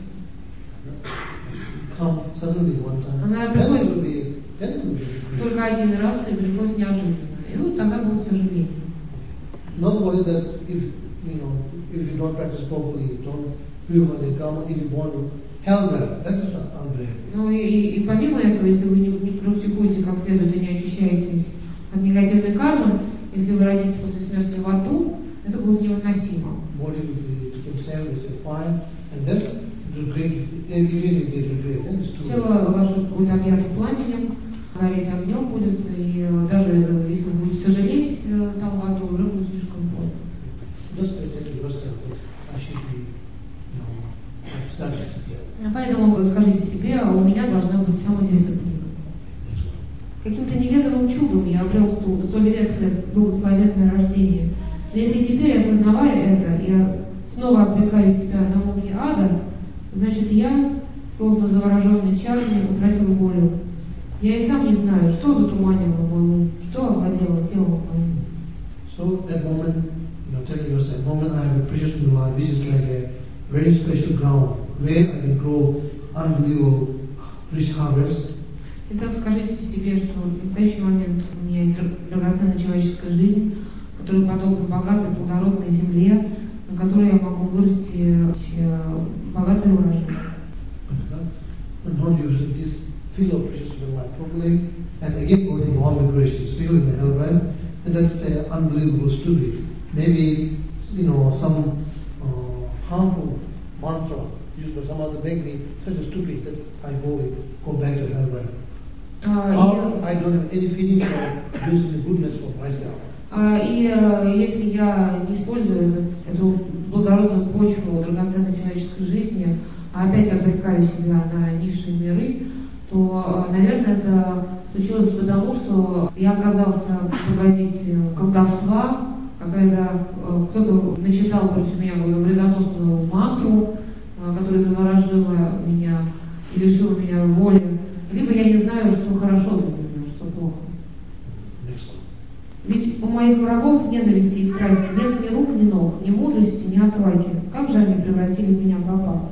Она приходит только один раз и приходит неожиданно. И вот тогда будет сожаление. Not worry that if you don't practice properly, don't purify the karma, if you born in hellware, that's unbelievable. Ну и помимо этого, если вы не практикуете как следует и не очищаетесь от негативной кармы, если вы родитесь после смерти в аду, это будет невыносимо. Body will become self, fine, and then regret, even if they regret, then it's too late. Тело ваше будет объято пламенем, гореть огнем будет, и даже если вы будете сожалеть там в аду, уже будет слишком поздно. Just say to yourself that I should be, self-disciplined. Поэтому вы скажите себе, у меня должна быть самодисциплина. Каким-то неведомым чудом я обрел столь редкое благословенное рождение. Но если теперь, осознавая это, я снова обрекаю себя на муки ада, значит я, словно завороженный чарами, утратил волю. Я и сам не знаю, что затуманило мой ум, что овладело телом моим. So at moment, telling yourself, moment I have a precious new life, which is like a very special ground where I can grow unbelievable rich harvest. Итак, скажите себе, что в настоящий момент у меня есть драгоценная человеческая жизнь, которая подобна богатой плодородной земле, на которой я могу вырасти богатый урожай. And not using this field of precious new life properly, and again go in warm migration, still in the hell realm, and that's an unbelievable story. Maybe some harmful mantra used by some other bakery such a stupid that I go back to hell realm. И I don't have any feeling of using the goodness for myself. если я не использую эту благородную почву драгоценной человеческой жизни, а опять обрекаю себя на низшие миры, то, наверное, это случилось потому, что я оказался под воздействием колдовства, когда кто-то начитал против меня вредоносную мантру, которая заворожила меня и лишила меня воли, либо я не знаю, что хорошо для меня, что плохо. Ведь у моих врагов ненависти и страсти нет ни рук, ни ног, ни мудрости, ни отваги. Как же они превратили меня в раба?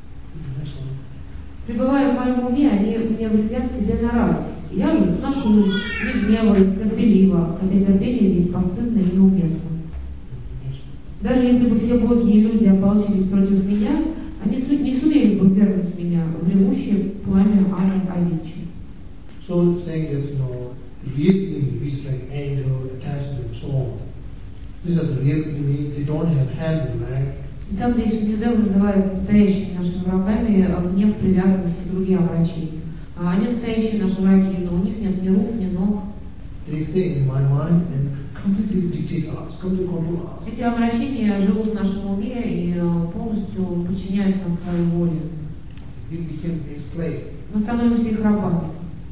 Пребывая в моем уме, они мне вредят себе на радость. Я же сношусь, не гневаюсь, терпеливо, хотя терпение здесь постыдно и неуместно. Даже если бы все боги и люди ополчились против меня, они не сумели бы вернуть меня в ревущее пламя Ани Авичи. So saying that, real enemy, which is like anger, attachment, and so on. These are the real enemy. They don't have hands and legs. Итак, здесь Шантидев называет настоящими нашими врагами гнев, привязанность и другие омрачения. Они настоящие наши враги, но у них нет ни рук, ни ног. They stay in my mind and completely dictate us, completely control us. Эти омрачения живут в нашем уме и полностью подчиняют нас своей воле. We became a slave. Мы становимся их рабами.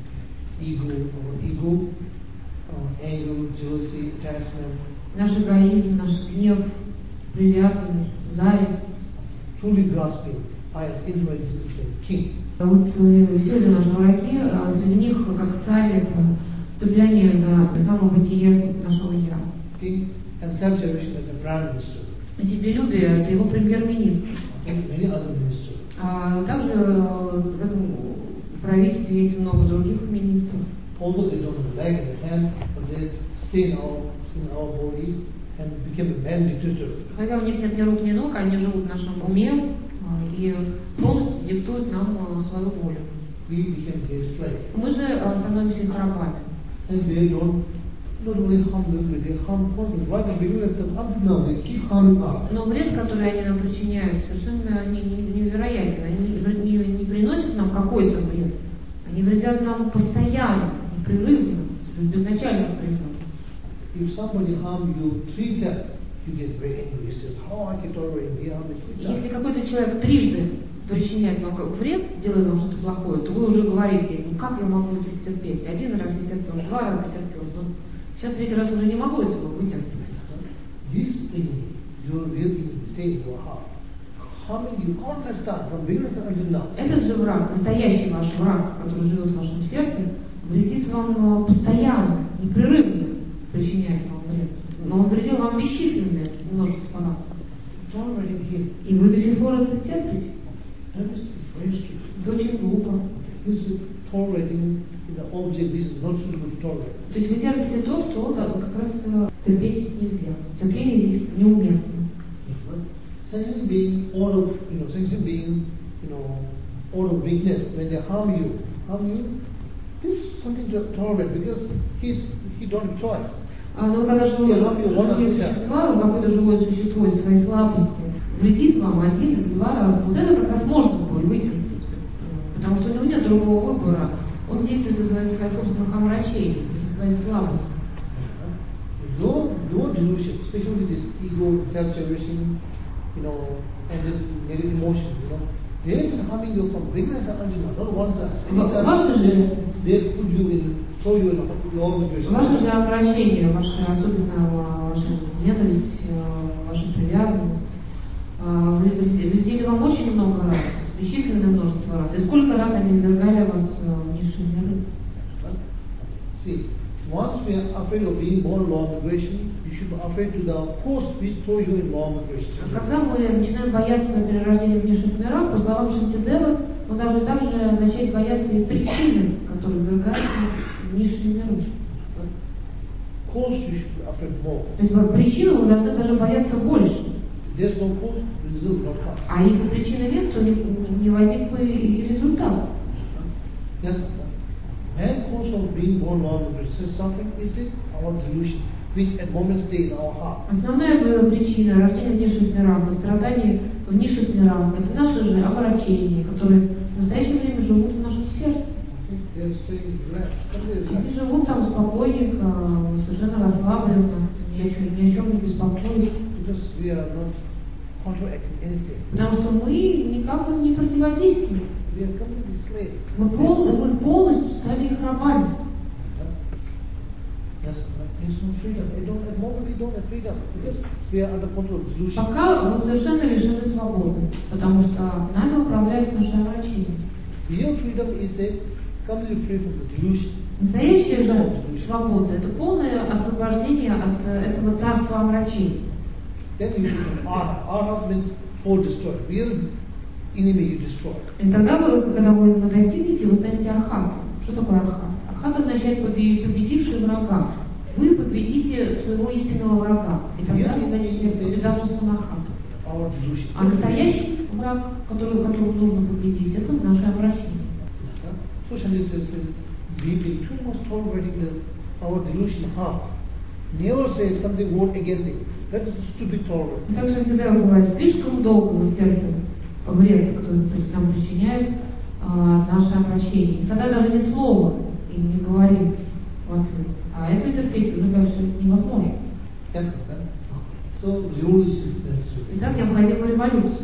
Ego, anger, jealousy, attachment. Наш эгоизм, наш гнев, привязанность, зависть. Truly grasping as influences king. Вот все это наши враги, среди них, как царь, это цепляние за самобытие нашего «я». King and self-generation as a prime minister. Себелюбие – это его премьер-министр. And many other ministers. Также в этом правительстве есть много других министров. Although they don't have leg and hand, but they stay in our body and become a man dictator. Хотя у них нет ни рук, ни ног, они живут в нашем уме и полностью диктуют нам свою волю. We became their slave. Мы же становимся их рабами. And they don't not only harm them, but they harm us. Right from beginning of them until now, they keep harming us. Но вред, который они нам причиняют, совершенно невероятен. Они не приносят нам какой-то вред. Они вредят нам постоянно, непрерывно, без начальных вредов. If somebody harm you 3 times, you get very angry. You say, how I can tolerate me harm 3 times? Если какой-то человек трижды причиняет вам вред, делает вам что-то плохое, то вы уже говорите, ну как я могу это стерпеть? 1 раз я терпел, 2 раза терпел, но сейчас 3-й раз уже не могу этого вытерпеть. This enemy, your real enemy, stay in your heart. Harming you countless times, from beginning until now. Этот же враг, настоящий ваш враг, который живет в вашем сердце, вредит вам постоянно, непрерывно причиняет вам вред. Но он вредил вам бесчисленное множество раз. Tolerating him. И вы до сих пор это терпите. That is very stupid. Это очень глупо. This is tolerating the object. This is not suitable to tolerate. То есть вы терпите то, что как раз терпеть нельзя. Терпение здесь неуместно. Sensing being out of weakness, when they harm you, this is something to tolerate because he don't have choice. Но когда живое существо, какое-то живое существо из своей слабости вредит вам 1 или 2 раза, вот это как раз можно было вытерпеть. Потому что у него нет другого выбора. Он действует из-за своих собственных омрачений, из-за своей слабости. Your delusion, especially this ego, self-cherishing, and this negative emotions, they have been harming you from beginning to end, not one time. They put you in, throw you in all situations. Ваше же омрачение, особенно ваша ненависть, ваша привязанность, вредили вам очень много раз, бесчисленное множество раз. И сколько раз они ввергали вас в низшие миры? See, once we are afraid of being born law of migration, you should be afraid to the force which throw you in law of migration. Когда мы начинаем бояться перерождения в низших мирах, по словам Шантидева, мы должны также начать бояться и причины, которые ввергают нас в низшие миры. Cause you should be afraid more. То есть причину мы должны даже бояться больше. There's no cause, result will not come. А если причины нет, то не возник бы и результат. Yes, main cause of being born law of migration suffering is it our delusion, which at moment stay in our heart. Основная причина рождения в низших мирах и страданий в низших мирах – это наши же омрачения, которые stay relaxed. Completely Они relaxed. живут там спокойненько, совершенно расслабленно, ни о чем не беспокоюсь. Because we are not counteracting anything. Потому что мы никак им не противодействуем. We are completely slave. Мы полностью стали их рабами. Yes, there's no freedom. At the moment we don't have freedom because we are under control of delusion. Пока мы совершенно лишены свободы, потому что нами управляет наше омрачение. Real freedom is a completely free from the delusion. Настоящая же свобода – это полное освобождение от этого царства омрачений. Then you become arhat. Arhat means for destroy. Real enemy you destroy. И тогда вы, когда вы этого достигнете, вы станете архатом. Что такое архат? Архат означает победивший врага. Вы победите своего истинного врага. И тогда вы станете победоносным архатом. Our delusion. А настоящий враг, которого нужно победить, это наше омрачение. So Shani says, we be too much tolerating our delusion harm. Never say something word against it. That is stupid tolerance. И также всегда бывает, слишком долго мы терпим вред, который нам причиняет наше омрачение. И тогда даже ни слова им не говорим в ответ. А это терпеть уже дальше невозможно. Yes, okay. So revolution is necessary. Итак, необходима революция.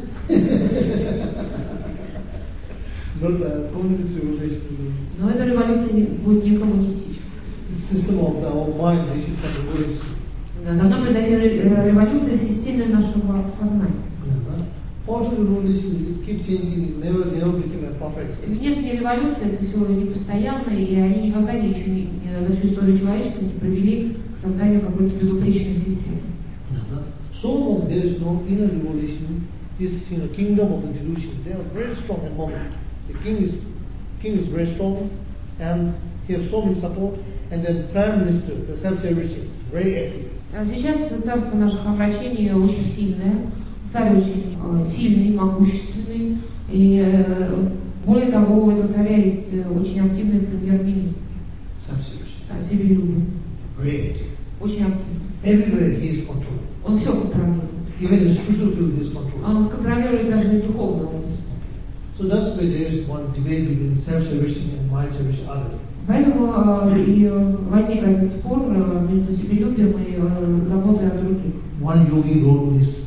Not a communist revolution. Но эта революция будет не коммунистическая. The system of our mind is from the words. Должна произойти революция в системе нашего сознания. Outer revolution, it keeps changing, it never became a perfect system. Внешняя революция это все непостоянно, и они никогда еще за всю историю человечества не привели к созданию какой-то безупречной системы. So long there is no inner revolution, this kingdom of the delusion, they are very strong at the moment. The king is very strong, and he has so much support, and then prime minister, the self-servicing, very active. Сейчас царство наших омрачений очень сильное, царь очень сильный, могущественный, и более того, у этого царя есть очень активный премьер-министр. Себелюбин. Very active. Очень активный. Everywhere he is controlling. Он все контролирует. Even in spiritual field he is controlling. Он контролирует даже и духовную область. So that's why there is one debate between self-servicing and mind-servicing other. Поэтому и возник этот спор между себелюбием и заботой о других. One yogi wrote this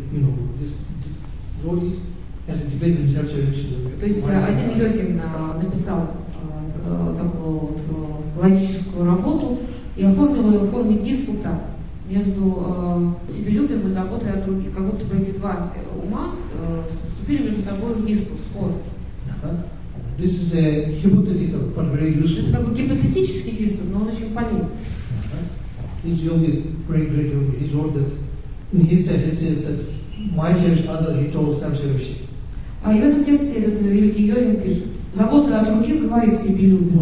wrote it as a debate between self-servicing. То есть один йогин написал такую вот логическую работу и оформил ее в форме диспута между себелюбием и заботой о других. Как будто бы эти два ума вступили между собой в диспут, спор. This is a hypothetical but very useful. Это такой гипотетический диспут, но он очень полезен. This yogi, very great yogi, he wrote that in his text he says that mind cherish other, he told self-servicing. А и в этом тексте этот великий йогин пишет: забота о других говорит себелюбие.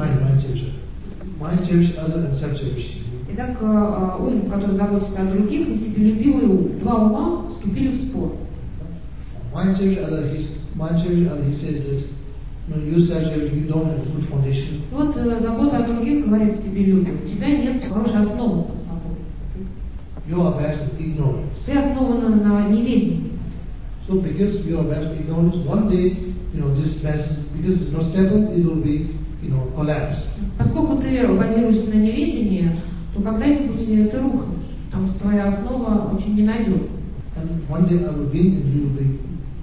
Mind cherish other and self-servicing. Итак, ум, который заботится о других, и себелюбивый ум. Два ума вступили в спор. Mind cherish other, he says that you self-service, you don't have a good foundation. Вот забота о других говорит себелюбие. У тебя нет хорошей основы под собой. You are based on ignorance. Ты основана на неведении. So because you are based on ignorance, one day, this base, because it's not stable, it will be, collapsed. Поскольку ты базируешься на неведении, то когда-нибудь ты рухнешь, потому что твоя основа очень ненадежна. And one day I will win and you will be,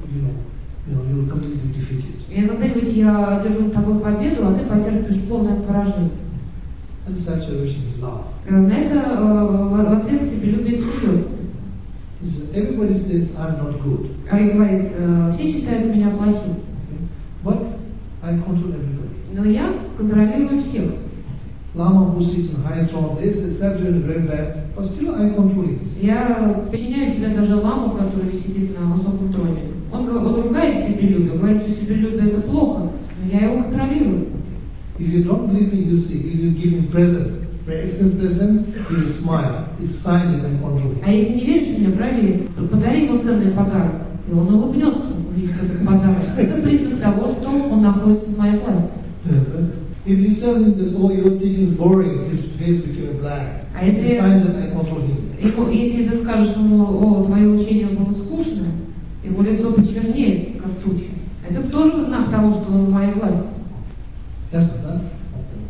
you will completely defeated. И когда-нибудь я держу над тобой победу, а ты потерпишь полное поражение. And self-servicing is love. На это в ответ себелюбие смеется. Everybody says I'm not good. И говорит: все считают меня плохим. But I control everybody. Но я контролирую всех. Lama who sits in high throne, they say self-serving is very bad, but still I control it. Я подчиняю себя даже ламу, который сидит на высоком троне. Он ругает себелюбие, говорит, что себелюбие это плохо, но я его контролирую. If you don't believe me, you see, if you give him present, very excellent present, he will smile. It's sign that I control him. А если не веришь мне, проверь, подари ему ценный подарок, и он улыбнется, увидев этот подарок. Это признак того, что он находится в моей власти. If you tell him that, oh, your teaching is boring, his face became black. It's sign that I control him. Если ты скажешь ему: о, твое учение было скучное, его лицо почернеет, как туча. Это тоже знак того, что он в моей власти. Yes, that.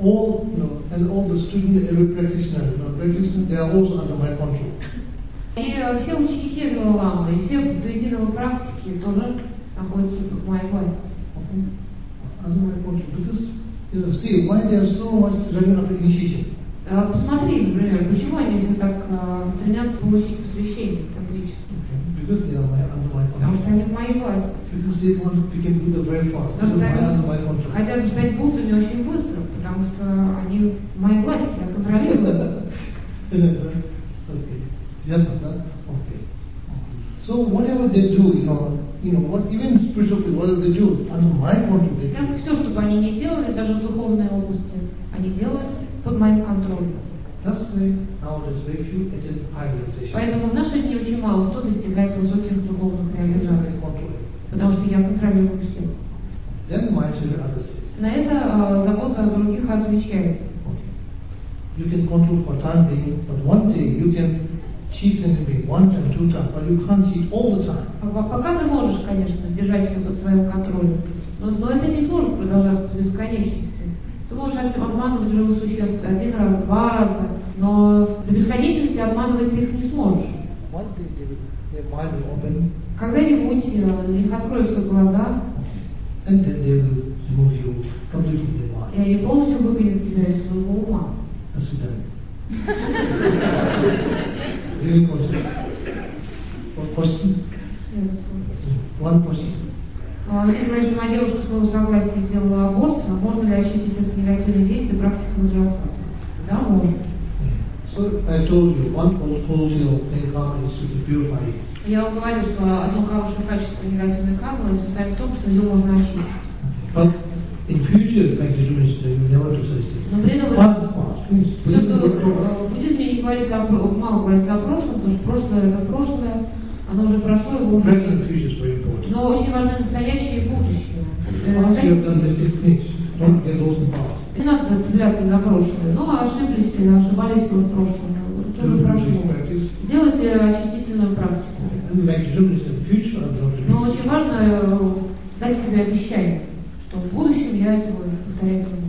student, every practitioner, they are also under my control. И все ученики Далай-ламы, и все до единого практики тоже находятся под моей властью. Okay? Under my control. Because, see, why they are so much running after initiation? Посмотри, например, почему они все так стремятся получить посвящение тантрическое? Because they are under my Потому что control. они в моей власти. Because they want to become Buddha very fast. Because Потому they что are under my они control. хотят стать Буддами очень быстро, потому что они в моей власти, я контролирую. Okay. Yes, sir. Okay. So whatever they do, what even spiritual people, whatever they do, under my control they do. Все, что бы они ни делали, даже в духовной области, они делают под моим контролем. That's why nowadays very few attain high realization. Поэтому в наши дни очень мало кто достигает высоких духовных Because реализаций, I control it. потому что я контролирую всех. Then my children others say. На это забота о других отвечает. Okay. You can control for time being, but one day you can cheat enemy one time, two times, but you can't cheat all the time. Пока ты можешь, конечно, держать все под своим контролем, но это не сможет продолжаться до бесконечности. Ты можешь обманывать живых существ один раз, два раза, но до бесконечности обманывать ты их не сможешь. One day their mind will open, Когда-нибудь у них откроются глаза, and then they will remove you completely from their mind. и они полностью выгонят тебя из своего ума. That's it. Really question. One question? One question. Ты знаешь, что моя девушка с моего согласия сделала аборт, а можно ли очистить от негативных действий практикой маджрасата? Да, можно. So I told you, one quality of karma is to purify it. Я вам говорю, что одно хорошее качество негативной кармы состоит в том, что ее можно очистить. But in future, like the Buddhist, you never do such things. Но при этом Past, past. Please, все, please, что please, в буддизме не говорится мало говорится о прошлом, потому что прошлое это прошлое, оно уже прошло, его уже present нет. future is very important. Но очень важно настоящее и будущее. Past you have done mystic things. Don't get those in past. Не надо цепляться за прошлое. Ну, ошиблись, ошибались вы в прошлом. Это уже прошло. Делайте очистительную практику. And like the Buddhist, in the future, I'm going to do. Но очень важно дать себе обещание, что в будущем я этого повторять не